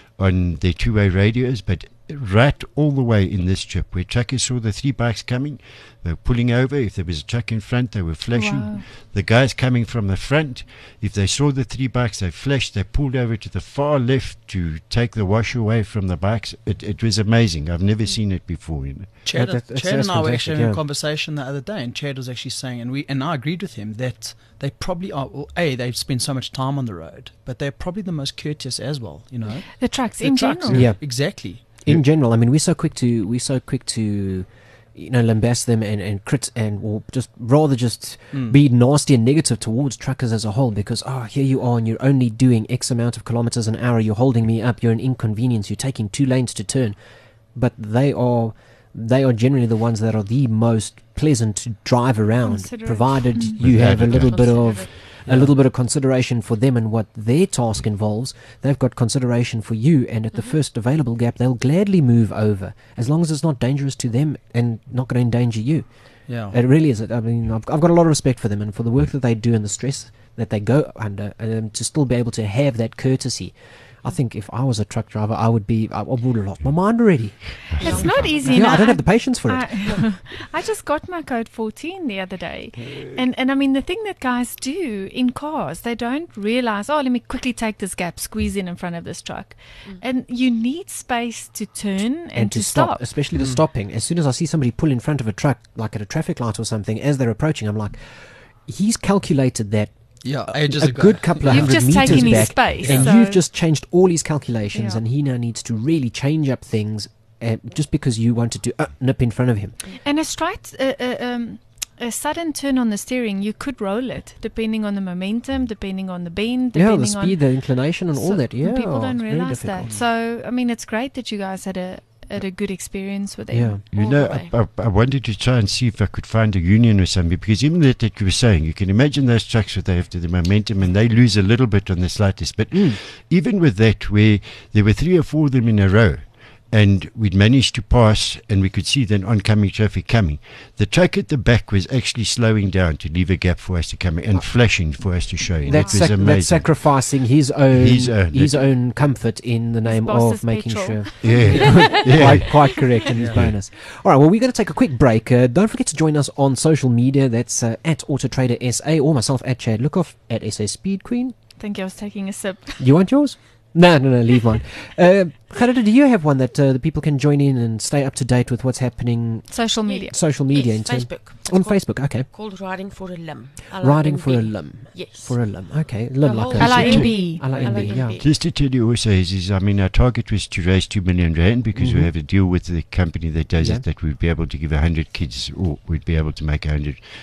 on their two-way radios, but right all the way in this trip, where truckers saw the three bikes coming, they were pulling over. If there was a truck in front, they were flashing. Wow. The guys coming from the front, if they saw the three bikes, they flashed. They pulled over to the far left to take the wash away from the bikes. It, it was amazing. I've never seen it before, you know. Chad, That- that- Chad that's and I were fantastic, actually having yeah. a conversation the other day, and Chad was actually saying, and we and I agreed with him that they probably are. Well, a they've spent so much time on the road, but they're probably the most courteous as well. You know, The trucks The in trucks, general. Yeah. exactly. In general, I mean, we're so quick to we're so quick to, you know, lambast them and and crit and or just rather just Mm. be nasty and negative towards truckers as a whole, because oh, here you are and you're only doing X amount of kilometers an hour, you're holding me up, you're an inconvenience, you're taking two lanes to turn, but they are they are generally the ones that are the most pleasant to drive around, Considerate. provided Mm. you have a Without a little doubt. bit of. Considerate. A little bit of consideration for them and what their task involves. They've got consideration for you, and at the first available gap, they'll gladly move over as long as it's not dangerous to them and not going to endanger you. Yeah. It really is. I mean, I've, I've got a lot of respect for them and for the work that they do and the stress that they go under, and to still be able to have that courtesy. I think if I was a truck driver, I would be. I, I would have lost my mind already. It's not easy. Yeah, now. I don't have the patience for it. I, I just got my code fourteen the other day, and and I mean the thing that guys do in cars, they don't realize. Oh, let me quickly take this gap, squeeze in in front of this truck, and you need space to turn and, and to stop, especially the stopping. As soon as I see somebody pull in front of a truck, like at a traffic light or something, as they're approaching, I'm like, he's calculated that Yeah, ages a ago. good couple of You've hundred just meters taken his back, space, and so- you've just changed all his calculations, Yeah. and he now needs to really change up things, uh, just because you wanted to uh, nip in front of him. And a straight, uh, uh, um, a sudden turn on the steering, you could roll it depending on the momentum, depending on the bend, Yeah, depending the speed, on the inclination, and all So that. Yeah, people don't it's very realize difficult. that. So I mean, it's great that you guys had a had a good experience with them. Yeah. You all know, the way. I, I, I wanted to try and see if I could find a union or something, because even that, that you were saying, you can imagine those trucks that they have to the momentum and they lose a little bit on the slightest. But even with that, where there were three or four of them in a row, and we'd managed to pass, and we could see the oncoming traffic coming. The truck at the back was actually slowing down to leave a gap for us to come in and flashing for us to show. And That's, it was sac- amazing. that's sacrificing his own His own, his that- own comfort in the name boss's of making petrol. sure. yeah, yeah. Quite, quite correct in his bonus. All right, well, we're going to take a quick break. Uh, don't forget to join us on social media. That's uh, at Autotrader S A, or myself at Chad Lookoff at S A Speed Queen. I think I was taking a sip. You want yours? No, no, no, leave mine. Uh, Gerda, do you have one that uh, the people can join in and stay up to date with what's happening Social media. social media? Yes, in terms- Facebook. It's On called- Facebook, okay. Called Riding for a Limb. Riding for a L I M B. limb. Yes. For a limb, okay. Limb The like whole- a... L I M B. L I M B, L I M yeah. B. Just to tell you also, is, is I mean, our target was to raise two million rand, because Mhm. we have a deal with the company that does Yeah. it, that we'd be able to give a hundred kids, or we'd be able to make a hundred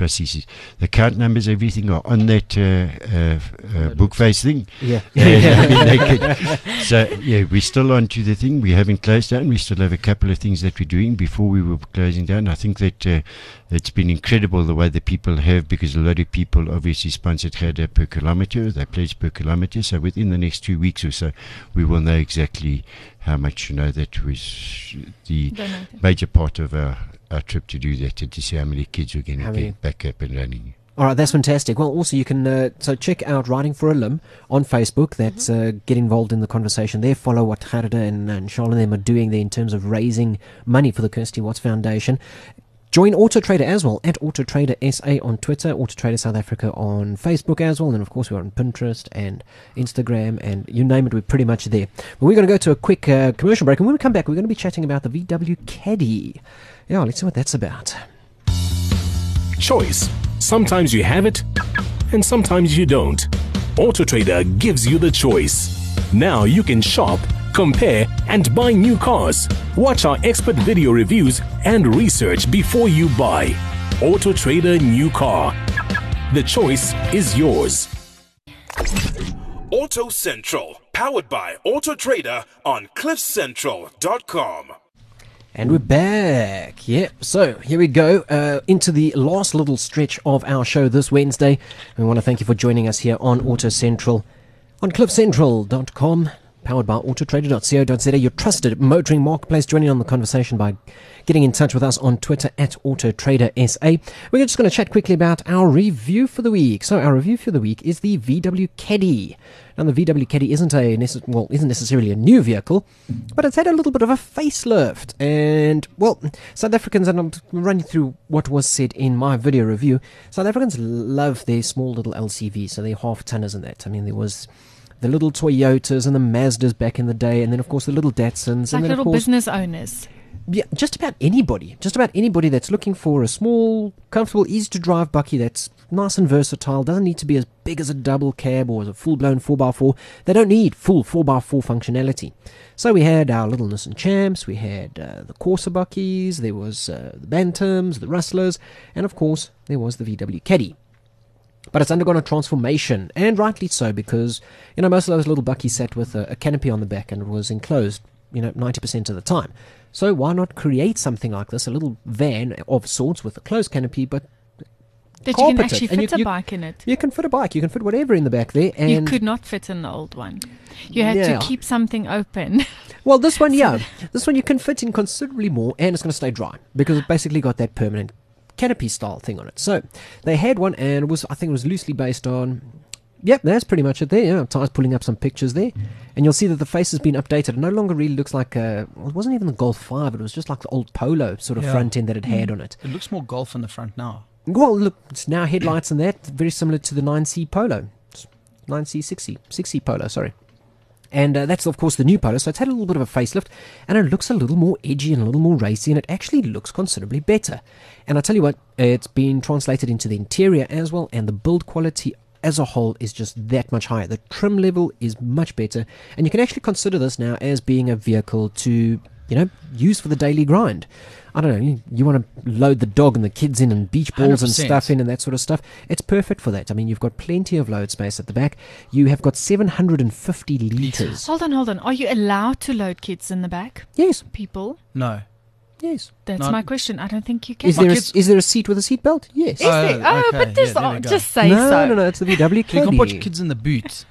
processes. The count numbers, everything are on that uh, uh, uh, book face thing. Yeah. Uh, I mean, they could, so, yeah, we're still on to the thing. We haven't closed down. We still have a couple of things that we're doing before we were closing down. I think that uh, it's been incredible the way the people have, because a lot of people obviously sponsored Gerda per kilometre. They pledged per kilometre. So within the next two weeks or so, we will know exactly how much, you know, that was the Donated. major part of our, our trip to do that, and to see how many kids we're going to How many? get back up and running. All right, that's fantastic. Well, also you can uh, so check out Riding for a Limb on Facebook. That's uh, get involved in the conversation there. Follow what Gerda and, and Charlotte and them are doing there in terms of raising money for the Kirsty Watts Foundation. Join Auto Trader as well, at Auto Trader S A on Twitter, Auto Trader South Africa on Facebook as well, and of course we're on Pinterest and Instagram, and you name it, we're pretty much there. But we're going to go to a quick uh, commercial break, and when we come back, we're going to be chatting about the V W Caddy. Yeah, let's see what that's about. Choice. Sometimes you have it, and sometimes you don't. Auto Trader gives you the choice. Now you can shop, compare, and buy new cars. Watch our expert video reviews and research before you buy. Auto Trader New Car. The choice is yours. Auto Central, powered by Auto Trader on cliff central dot com. And we're back. Yep. So here we go uh, into the last little stretch of our show this Wednesday. We want to thank you for joining us here on Auto Central on cliff central dot com, powered by auto trader dot co dot za, your trusted motoring marketplace. Joining on the conversation by getting in touch with us on Twitter at AutoTraderSA. We're just going to chat quickly about our review for the week. So our review for the week is the V W Caddy. Now the V W Caddy isn't a necess- well isn't necessarily a new vehicle, but it's had a little bit of a facelift. And well, South Africans, and I'm running through what was said in my video review. South Africans love their small little L C Vs, so their half tonners and that. I mean, there was the little Toyotas and the Mazdas back in the day, and then of course the little Datsuns, Like and then little of course business owners. yeah, just about anybody, just about anybody that's looking for a small, comfortable, easy to drive bucky that's nice and versatile. Doesn't need to be as big as a double cab or as a full blown four by four. They don't need full four by four functionality. So we had our little Nissan Champs, we had uh, the Corsa buckies, there was uh, the Bantams, the Rustlers, and of course there was the V W Caddy. But it's undergone a transformation, and rightly so, because, you know, most of those little buckies sat with a, a canopy on the back and it was enclosed, you know, ninety percent of the time. So why not create something like this, a little van of sorts with a closed canopy, but That you can carpeted, actually and you- fit a you- bike in it. you can fit a bike, you can fit whatever in the back there. And You could not fit in the old one. You had Yeah. to keep something open. Well, this one, yeah, this one you can fit in considerably more, and it's going to stay dry because it basically got that permanent canopy style thing on it. So they had one, and it was, I think it was loosely based on, yep, that's pretty much it there. Yeah, Ty's pulling up some pictures there, and you'll see that the face has been updated. It no longer really looks like a, well, it wasn't even the Golf five, it was just like the old Polo sort of Yeah. front end that it had on it. It looks more golf in the front now. Well, look, it's now headlights and that, very similar to the nine C Polo. nine C, six C, six C Polo, sorry. And uh, that's, of course, the new Polo, so it's had a little bit of a facelift, and it looks a little more edgy and a little more racy, and it actually looks considerably better. And I tell you what, it's been translated into the interior as well, and the build quality as a whole is just that much higher. The trim level is much better, and you can actually consider this now as being a vehicle to, you know, use for the daily grind. I don't know, you, you want to load the dog and the kids in and beach balls one hundred and percent. stuff in and that sort of stuff. It's perfect for that. I mean, you've got plenty of load space at the back. You have got seven hundred fifty litres. Hold on, hold on. Are you allowed to load kids in the back? Yes, People? No. yes. That's Not- my question. I don't think you can. Is there, a, kids- is there a seat with a seat belt? Yes. Is Oh, there? Oh, okay. but there's Yeah, there we oh, go. just say no, so. no, no, it's the V W So you can Caddy. put your kids in the boot.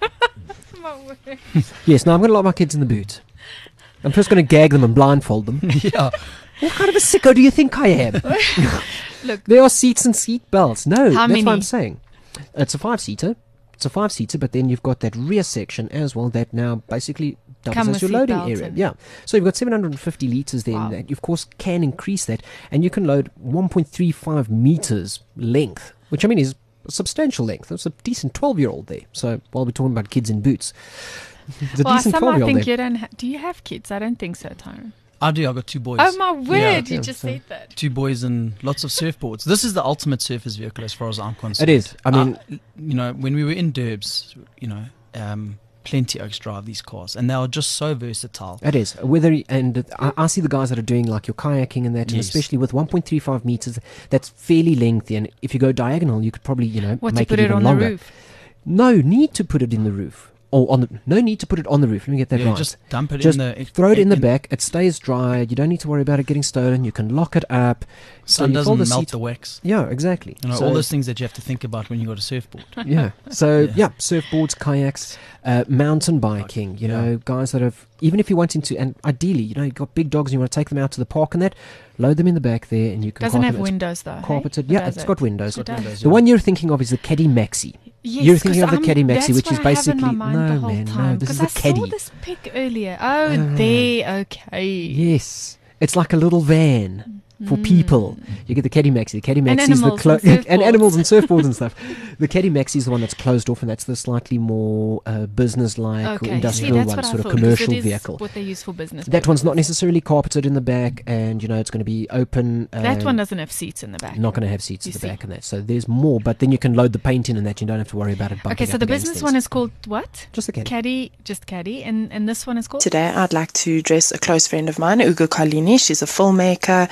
Yes, now I'm going to lock my kids in the boot. I'm first going to gag them and blindfold them. Yeah. What kind of a sicko do you think I am? Look. There are seats and seat belts. No, How that's many? what I'm saying. It's a five-seater. It's a five-seater, but then you've got that rear section as well that now basically doubles Come as with your seat loading belts area. and- Yeah. So you've got seven hundred fifty litres then. Wow. That you, of course, can increase that. And you can load one point three five metres length, which, I mean, is a substantial length. That's a decent twelve-year-old there. So while we're talking about kids in boots, it's a Well, decent some I twelve-year-old think there. you don't ha- do you have kids? I don't think so, Tyrone. I do. I got two boys. Oh my word, Yeah. you Yeah, just so- said that. Two boys and lots of surfboards. This is the ultimate surfers vehicle as far as I'm concerned. It is. I mean, Uh, you know, when we were in Durbs, you know, um, plenty oaks drive these cars, and they are just so versatile. It is. Whether and I, I see the guys that are doing like your kayaking and that, and Yes. especially with one point three five meters, that's fairly lengthy. And if you go diagonal, you could probably you know What, to make put it it even on longer. the roof? No need to put it in the roof. Or on the no need to put it on the roof. Let me get that Yeah, right. just dump it Just in the. throw it in the in- back. It stays dry. You don't need to worry about it getting stolen. You can lock it up. So Sun you doesn't fold the melt seat- the wax. Yeah, exactly. You know, So- all those things that you have to think about when you got a surfboard. yeah. So Yeah. yeah, surfboards, kayaks, uh, mountain biking. You Yeah. know, guys that have even if you want into and ideally, you know, you've got big dogs and you want to take them out to the park and that, load them in the back there, and you can. Doesn't park have them. It's windows though. hey? Carpeted. Or Yeah, does it's it? got windows. It does. The one you're thinking of is the Caddy Maxi. Yes, You're thinking 'cause of the I'm- Caddy Maxi, that's which what is I have in basically my mind no the whole man, no. time, This is 'cause the I Caddy. saw this pic earlier. Oh, Ah. there, okay. Yes, it's like a little van for people. You get the Caddy Maxi. The Caddy Mm. And Maxi is the animals clo- and and surfboards. animals and surfboards and stuff. The Caddy Maxi is the one that's closed off, and that's the slightly more uh, business-like or Okay, see, industrial that's one, what I sort of thought, 'cause commercial it is vehicle. what they use for business. That one's not purposes. necessarily carpeted in the back, and you know it's going to be open. That um, one doesn't have seats in the back. not going to have seats You at the see. back and that. So there's more, but then you can load the paint in and that. You don't have to worry about it bumping Okay, so up the against business things. one is called what? Just the Caddy. Caddy, just Caddy, and and this one is called. Today, I'd like to address a close friend of mine, Ugo Carlini. She's a filmmaker,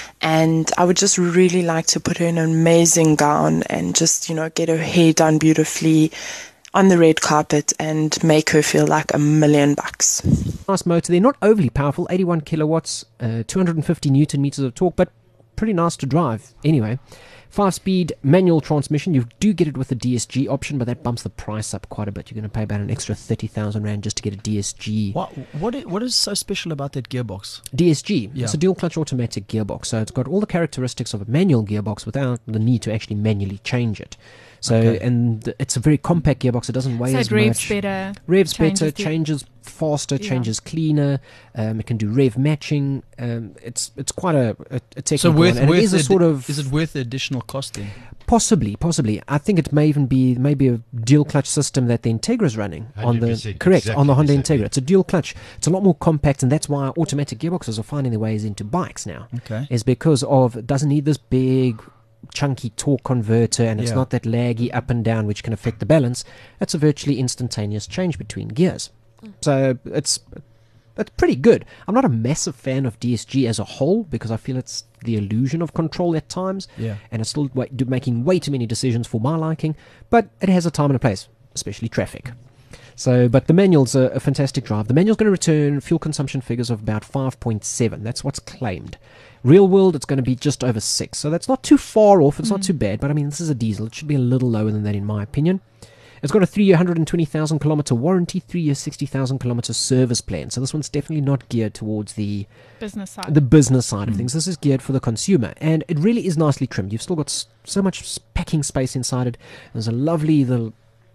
and I would just really like to put her in an amazing gown and just, you know, get her hair done beautifully on the red carpet and make her feel like a million bucks. Nice motor. They're not overly powerful, eighty-one kilowatts, uh, two hundred fifty newton meters of torque, but pretty nice to drive. Anyway, five-speed manual transmission. You do get it with the D S G option, but that bumps the price up quite a bit. You're going to pay about an extra thirty thousand rand just to get a D S G. What what is, what is so special about that gearbox? D S G. Yeah. It's a dual clutch automatic gearbox, so it's got all the characteristics of a manual gearbox without the need to actually manually change it. So Okay. and it's a very compact gearbox. It doesn't weigh So as it revs much. better. Revs changes better, the- changes faster, Yeah. changes cleaner. Um, it can do rev matching. Um, it's it's quite a, a, a technical So worth, one, and worth it is a the- sort of is it worth the additional cost then? possibly possibly. I think it may even be maybe a dual clutch system that the Integra is running on one hundred the percent, correct on the exactly Honda the same, Integra. yeah. It's a dual clutch. It's a lot more compact, and that's why automatic gearboxes are finding their ways into bikes now. Okay. Is because of it doesn't need this big chunky torque converter, and it's Yeah. not that laggy up and down which can affect the balance. It's a virtually instantaneous change between gears. So it's it's pretty good. I'm not a massive fan of D S G as a whole because I feel it's the illusion of control at times, Yeah. and it's still wa- do- making way too many decisions for my liking, but it has a time and a place, especially traffic. So, but the manual's a, a fantastic drive. The manual's going to return fuel consumption figures of about five point seven. That's what's claimed. Real world, it's going to be just over six. So that's not too far off. It's not too bad. But I mean, this is a diesel. It should be a little lower than that, in my opinion. It's got a three-year, one hundred twenty thousand kilometer warranty, three-year, sixty thousand kilometer service plan. So this one's definitely not geared towards the Business side. the business side of things. This is geared for the consumer, and it really is nicely trimmed. You've still got s- so much s- packing space inside it. There's a lovely little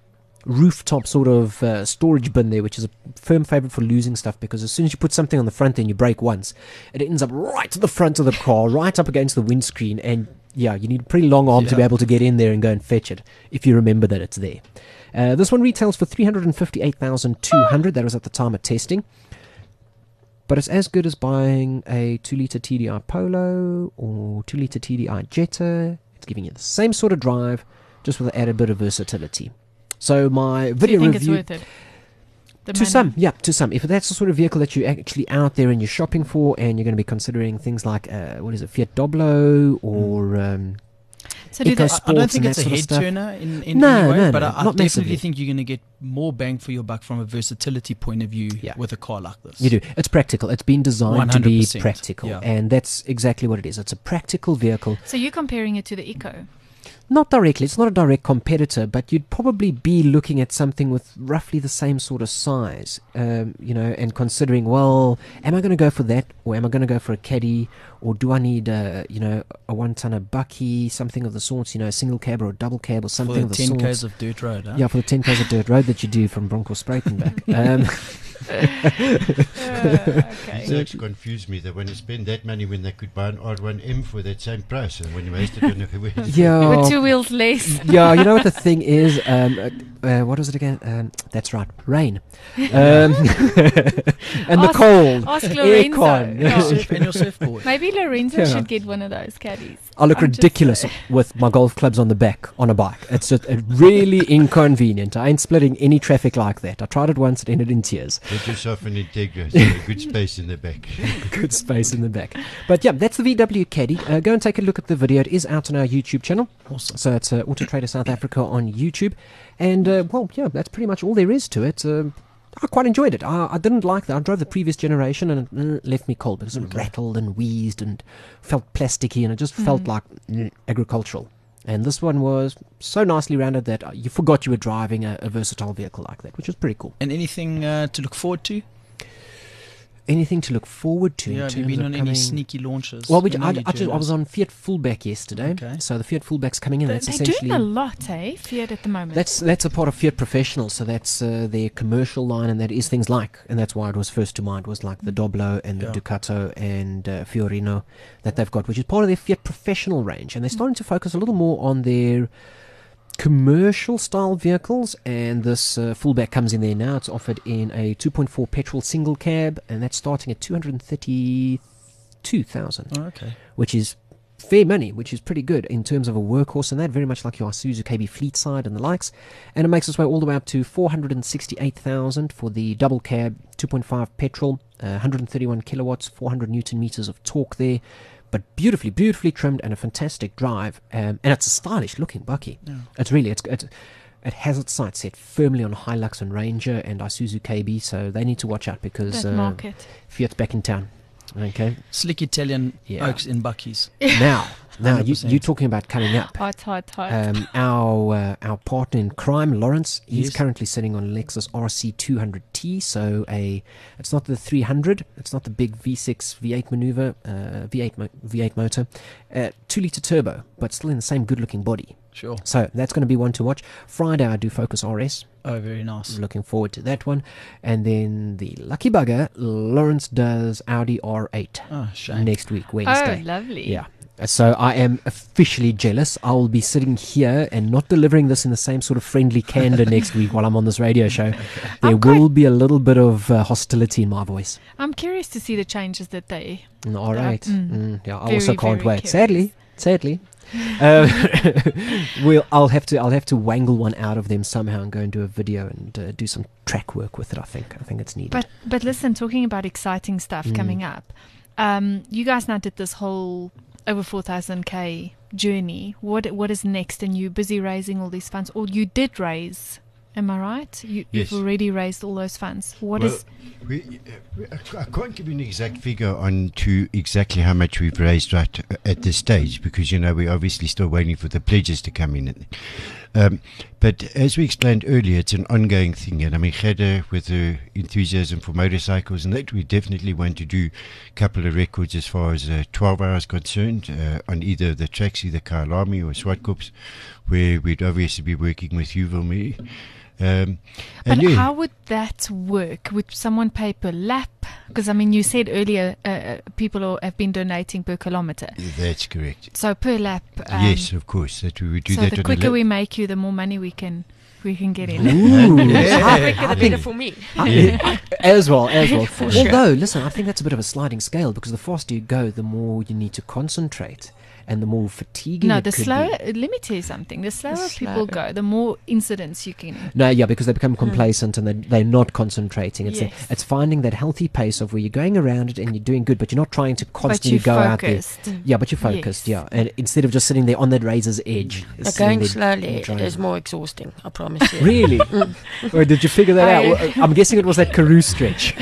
rooftop sort of uh, storage bin there, which is a firm favorite for losing stuff, because as soon as you put something on the front and you break once, it ends up right at the front of the car, right up against the windscreen, and yeah, you need a pretty long arm to be Yeah. able to get in there and go and fetch it if you remember that it's there. Uh, this one retails for three hundred fifty-eight thousand two hundred. That was at the time of testing. But it's as good as buying a two litre T D I Polo or two litre T D I Jetta. It's giving you the same sort of drive, just with an added bit of versatility. So my Do you video think review... it's worth it? The To money? some, yeah, to some. If that's the sort of vehicle that you're actually out there and you're shopping for, and you're going to be considering things like, uh, what is it, Fiat Doblo or... Um, So do Eco- they, I, I don't sports think and it's that a sort of head stuff. turner in, in No, any way, no, but no, I, I not definitely massively. think you're going to get more bang for your buck from a versatility point of view Yeah. with a car like this. You do. It's practical. It's been designed to be one hundred percent, practical. yeah. And that's exactly what it is. It's a practical vehicle. so you're comparing it to the Eco. Not directly. It's not a direct competitor, but you'd probably be looking at something with roughly the same sort of size, um, you know, and considering, well, am I going to go for that, or am I going to go for a Caddy, or do I need, a, you know, a one-tonner Bucky, something of the sorts, you know, a single cab or a double cab or For something the of the ten sorts. k's of dirt road, huh? Yeah, for the ten k's of dirt road that you do from Bronkhorstspruit and back. Um, It's actually confused me that when you spend that money when they could buy an R one M for that same price, and when you waste it on a yeah. With two wheels less. Yeah, you know what the thing is? Um, uh, uh, what was it again? Um, that's right, rain. Um, and the Ask- cold. Ask Lorenzo. Aircon. And your Yeah. surf- and your surfboard. Maybe Maybe Lorenzo Yeah. should get one of those caddies. I look I'm just ridiculous saying. with my golf clubs on the back on a bike. It's just uh, really inconvenient. I ain't splitting any traffic like that. I tried it once, it ended in tears. Get yourself an Integra, so a good space in the back. Good space in the back. But yeah, that's the V W Caddy. Uh, go and take a look at the video. It is out on our YouTube channel. Awesome. So it's uh, Auto Trader South Africa on YouTube. And uh, well, yeah, that's pretty much all there is to it. Um I quite enjoyed it. I, I didn't like that. I drove the previous generation and it uh, left me cold because it rattled and wheezed and felt plasticky and it just felt like mm, agricultural. And this one was so nicely rounded that uh, you forgot you were driving a, a versatile vehicle like that, which was pretty cool. And anything uh, to look forward to? Anything to look forward to? Yeah, in have you terms been of on any coming- sneaky launches? Well, we, I know I, you I, just, do I was those. on Fiat Fullback yesterday. Okay. So the Fiat Fullback's coming in. They're, That's they're essentially doing a lot, eh? Fiat at the moment. That's that's a part of Fiat Professional, so that's uh, their commercial line, and that is things like, and that's why it was first to mind, was like the Doblo and the Yeah. Ducato and uh, Fiorino that they've got, which is part of their Fiat Professional range, and they're starting to focus a little more on their commercial style vehicles, and this uh, Fullback comes in there now. It's offered in a two point four petrol single cab, and that's starting at two hundred thirty-two thousand. Oh, okay. Which is fair money, which is pretty good in terms of a workhorse and that, very much like your Isuzu K B Fleet Side and the likes. And it makes its way all the way up to four hundred sixty-eight thousand for the double cab, two point five petrol, uh, one hundred thirty-one kilowatts, four hundred newton meters of torque there. But beautifully, beautifully trimmed and a fantastic drive. Um, and it's a stylish looking bucky. Yeah. It's really, it's, it, it has its sights set firmly on Hilux and Ranger and Isuzu K B, so they need to watch out because that uh, market. Fiat's back in town. Okay. Slick Italian Yeah. oaks in buckies. Now, now you, one hundred percent. you're talking about coming up. Hot, hot, hot. Um, our uh, our partner in crime, Lawrence, he's Yes. currently sitting on Lexus R C two hundred T. So a, it's not the three hundred, it's not the big V six V eight maneuver, uh, V eight mo- V eight motor, uh, two liter turbo, but still in the same good-looking body. Sure. So that's going to be one to watch. Friday I do Focus R S. Oh, very nice. Looking forward to that one. And then the lucky bugger, Lawrence does Audi R eight Oh, shame. next week, oh, Wednesday. lovely. Yeah. So I am officially jealous. I will be sitting here and not delivering this in the same sort of friendly candor next week while I'm on this radio show. There I'm quite- will be a little bit of uh, hostility in my voice. I'm curious to see the changes that they. Mm, All right. Mm. Mm, yeah, I Very, also can't very wait. curious. Sadly, sadly. uh, we'll, I'll have to. I'll have to wangle one out of them somehow and go and do a video and uh, do some track work with it. I think. I think it's needed. But but listen, talking about exciting stuff Mm. coming up, um, you guys now did this whole over four thousand k journey. What what is next? And you're busy raising all these funds, or you did raise? Am I right? You, Yes. You've already raised all those funds. What Well, is? we, uh, I can't give you an exact figure on to exactly how much we've raised right at this stage because, you know, we're obviously still waiting for the pledges to come in. Um, but as we explained earlier, it's an ongoing thing. And I mean, Gerda, with the enthusiasm for motorcycles and that, we definitely want to do a couple of records as far as uh, twelve hours concerned uh, on either the tracks, either Kyalami or Swartkops, where we'd obviously be working with you, Vilmi. Um, But and yeah, how would that work? Would someone pay per lap? Because I mean, you said earlier uh, uh, people are, have been donating per kilometer. that's correct. So per lap. Um, Yes, of course, that we would do so that the on a quicker lap. we make you, the more money we can we can get in. Ooh, The I better think- for me. as well, as well. For sure. Although, listen, I think that's a bit of a sliding scale because the faster you go, the more you need to concentrate, and the more fatiguing. No, it the could slower. be. Let me tell you something. The slower people slower. go, the more incidents you can. No, yeah, because they become complacent and they they're not concentrating. It's Yes. a, it's finding that healthy pace of where you're going around it and you're doing good, but you're not trying to constantly but go you're out there. focused. Yeah, but you're focused. Yes. Yeah, and instead of just sitting there on that razor's edge, But sitting going there slowly enjoying is it. more exhausting, I promise you. Really? Or did you figure that I- out? Well, I'm guessing it was that Karoo stretch.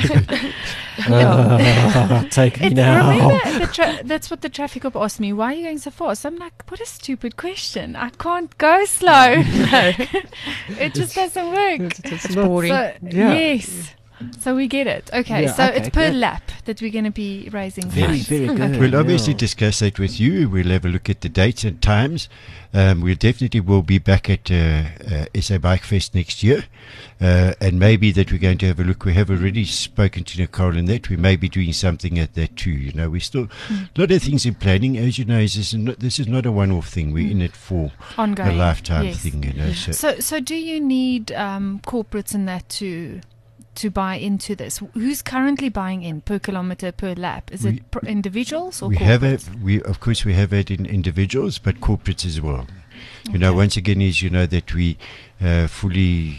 Ah, take me It, now. remember, the tra- that's what the traffic cop asked me. Why are you going so fast? I'm like, what a stupid question. I can't go slow. It just doesn't work. It's boring. So, Yeah. Yes. So we get it. Okay, Yeah, so okay, it's per yeah. lap that we're going to be raising Very, funds. very good. We'll obviously yeah. discuss that with you. We'll have a look at the dates and times. Um, we definitely will be back at uh, uh, S A Bike Fest next year. Uh, and maybe that we're going to have a look. We have already spoken to Nicole in that. We may be doing something at that too. You know, we still, a lot of things in planning. As you know, this is not, this is not a one-off thing. We're in it for Ongoing. a lifetime yes. thing, you know. So, So, so do you need um, corporates in that to to buy into this? Who's currently buying in per kilometer per lap? Is We- it pr- individuals or we have corporates? it. We of course we have it in individuals, but corporates as well. You know, once again, is you know that we uh, fully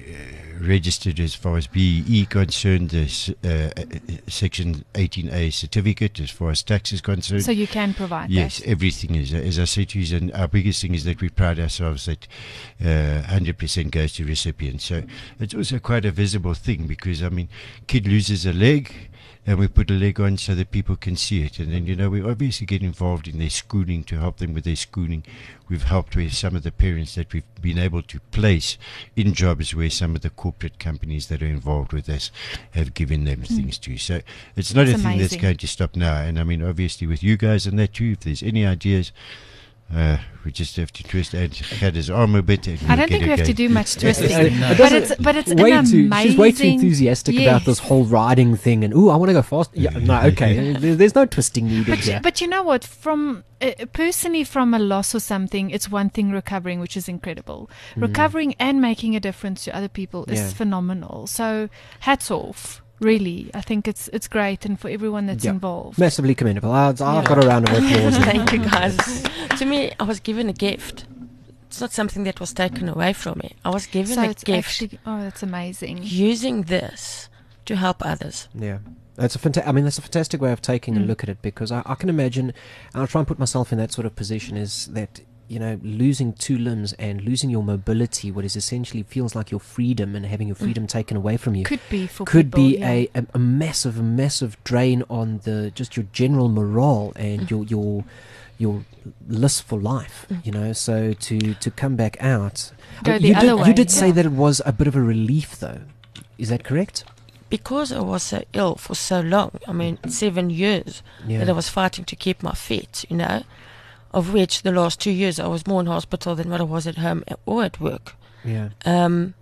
uh, registered as far as B E E concerned, this uh, uh, Section eighteen A certificate as far as tax is concerned. So you can provide Yes, that. everything is. As I said to you, and our biggest thing is that we pride ourselves that uh, one hundred percent goes to recipients. So it's also quite a visible thing because, I mean, kid loses a leg and we put a leg on so that people can see it. And then, you know, we obviously get involved in their schooling to help them with their schooling. We've helped with some of the parents that we've been able to place in jobs where some of the corporate companies that are involved with us have given them mm. things to. So it's not That's a thing amazing. that's going to stop now. And I mean, obviously with you guys and that too, if there's any ideas, uh, we just have to twist and head his arm a bit. And I we'll don't get think it we have to going. do much twisting, It but doesn't- it's but it's way an too, amazing. she's way too enthusiastic about Yes. this whole riding thing, and ooh, I want to go fast. Yeah, no, okay, there- there's no twisting needed But here. you, but you know what? From uh, personally, from a loss or something, it's one thing recovering, which is incredible. Recovering and making a difference to other people is Yeah. phenomenal. So hats off. Really, I think it's it's great, and for everyone that's Yeah. involved. Massively commendable. I've, I've Yeah. got a round of applause. Thank you, guys. To me, I was given a gift. It's not something that was taken away from me. I was given So a it's gift actually oh, that's amazing. using this to help others. Yeah. That's a fanta- I mean, that's a fantastic way of taking a Mm. look at it, because I, I can imagine, and I'll try and put myself in that sort of position, is that, you know, losing two limbs and losing your mobility, what is essentially feels like your freedom, and having your freedom taken away from you, Could be for could people, be yeah. a, a, a massive, massive drain on the just your general morale and your your your list for life. You know, so to to come back out, Go Uh, the you other did way, you did say yeah. that it was a bit of a relief, though. Is that correct? Because I was so ill for so long, I mean, seven years Yeah. that I was fighting to keep my feet, you know, of which the last two years I was more in hospital than what I was at home or at work. Yeah. Um,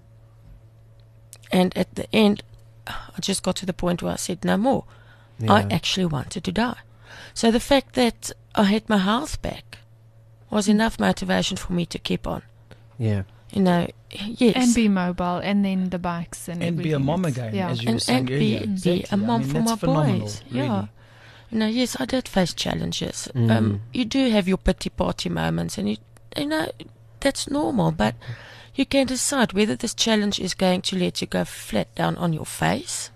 and at the end, I just got to the point where I said, no more. I Yeah. actually wanted to die. So the fact that I had my health back was enough motivation for me to keep on. Yeah. You know, yes. And be mobile, and then the bikes and And be a everything. mom It's- again, Yeah. as you were and, saying and earlier. be, be Exactly. a I mom mean, for that's my phenomenal, boys. really. Yeah. You know, yes, I did face challenges. Mm. Um, you do have your pity party moments, and you, you know, that's normal. But you can decide whether this challenge is going to let you go flat down on your face,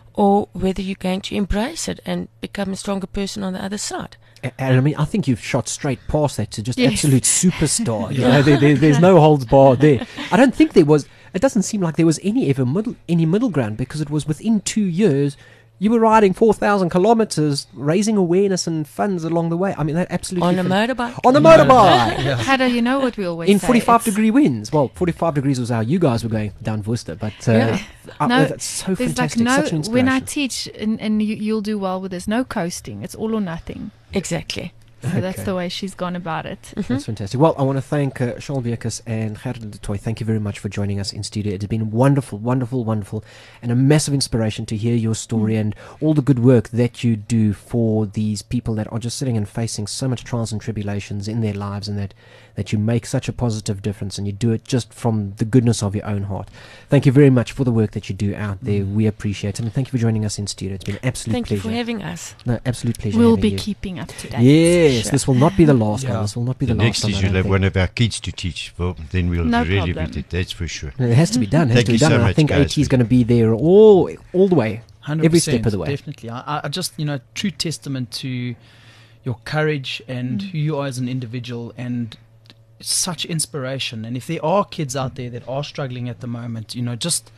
or whether you're going to embrace it and become a stronger person on the other side. A- And I mean, I think you've shot straight past that to just Yes. absolute superstar. You know, there, there, there's no holds barred there. I don't think there was. It doesn't seem like there was any ever middle any middle ground, because it was within two years. You were riding four thousand kilometers, raising awareness and funds along the way. I mean, that absolutely On a fan- motorbike. on a motorbike Hada, you know what we always in say, forty-five it's- degree winds. Well, forty-five degrees was how you guys were going down Worcester, but uh, Yeah. uh, No, that's so There's fantastic. like Such an no, when I inspiration. teach, and, and you, you'll do well with this, no coasting. It's all or nothing. Exactly. So that's Okay. the way she's gone about it. That's fantastic. Well, I want to thank uh, Charles Bierkes and Gerard de Toy. Thank you very much for joining us in studio. It has been wonderful, wonderful, wonderful, and a massive inspiration to hear your story Mm. and all the good work that you do for these people that are just sitting and facing so much trials and tribulations in their lives, and that, that you make such a positive difference, and you do it just from the goodness of your own heart. Thank you very much for the work that you do out there. We appreciate it, and thank you for joining us in studio. It's been an absolute Thank you pleasure. for having us. no, absolute pleasure. We'll having be you. keeping up to date. Yes, Sure. this will not be the last Yeah. one. This will not be the, The last next one. is I you'll don't have think. one of our kids to teach. Well, then we'll No really problem. beat it, that's for sure. It has to be done. It has Thank to be you done. so and I much, think guys, AT is for- going to be there all all the way, one hundred percent, every step of the way. Definitely. I, I just, you know, true testament to your courage and who you are as an individual, and such inspiration. And if there are kids out there that are struggling at the moment, you know, just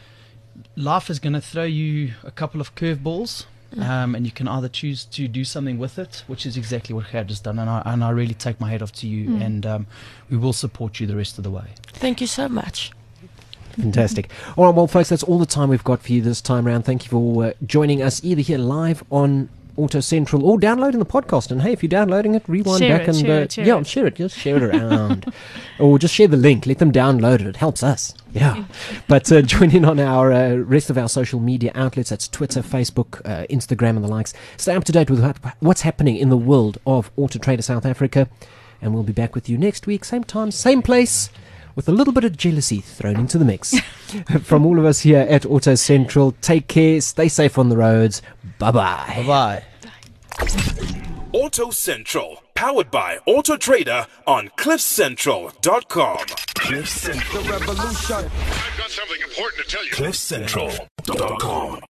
life is going to throw you a couple of curveballs. Um, and you can either choose to do something with it, which is exactly what Gerard has done. And I, and I really take my hat off to you, and um, we will support you the rest of the way. Thank you so much. Fantastic. All right, well, folks, that's all the time we've got for you this time around. Thank you for uh, joining us either here live on Auto Central or downloading the podcast. And hey, if you're downloading it, rewind Share back it, and share uh, it, share yeah, it. share it. Just share it around, or just share the link. Let them download it. It helps us. Yeah. But uh, join in on our uh, rest of our social media outlets. That's Twitter, Facebook, uh, Instagram, and the likes. Stay up to date with what, what's happening in the world of Auto Trader South Africa, and we'll be back with you next week, same time, same place, with a little bit of jealousy thrown into the mix. From all of us here at Auto Central, take care, stay safe on the roads. Bye-bye. Bye-bye. Auto Central, powered by Auto Trader on cliff central dot com. Cliff Central Revolution. I've got something important to tell you. cliff central dot com.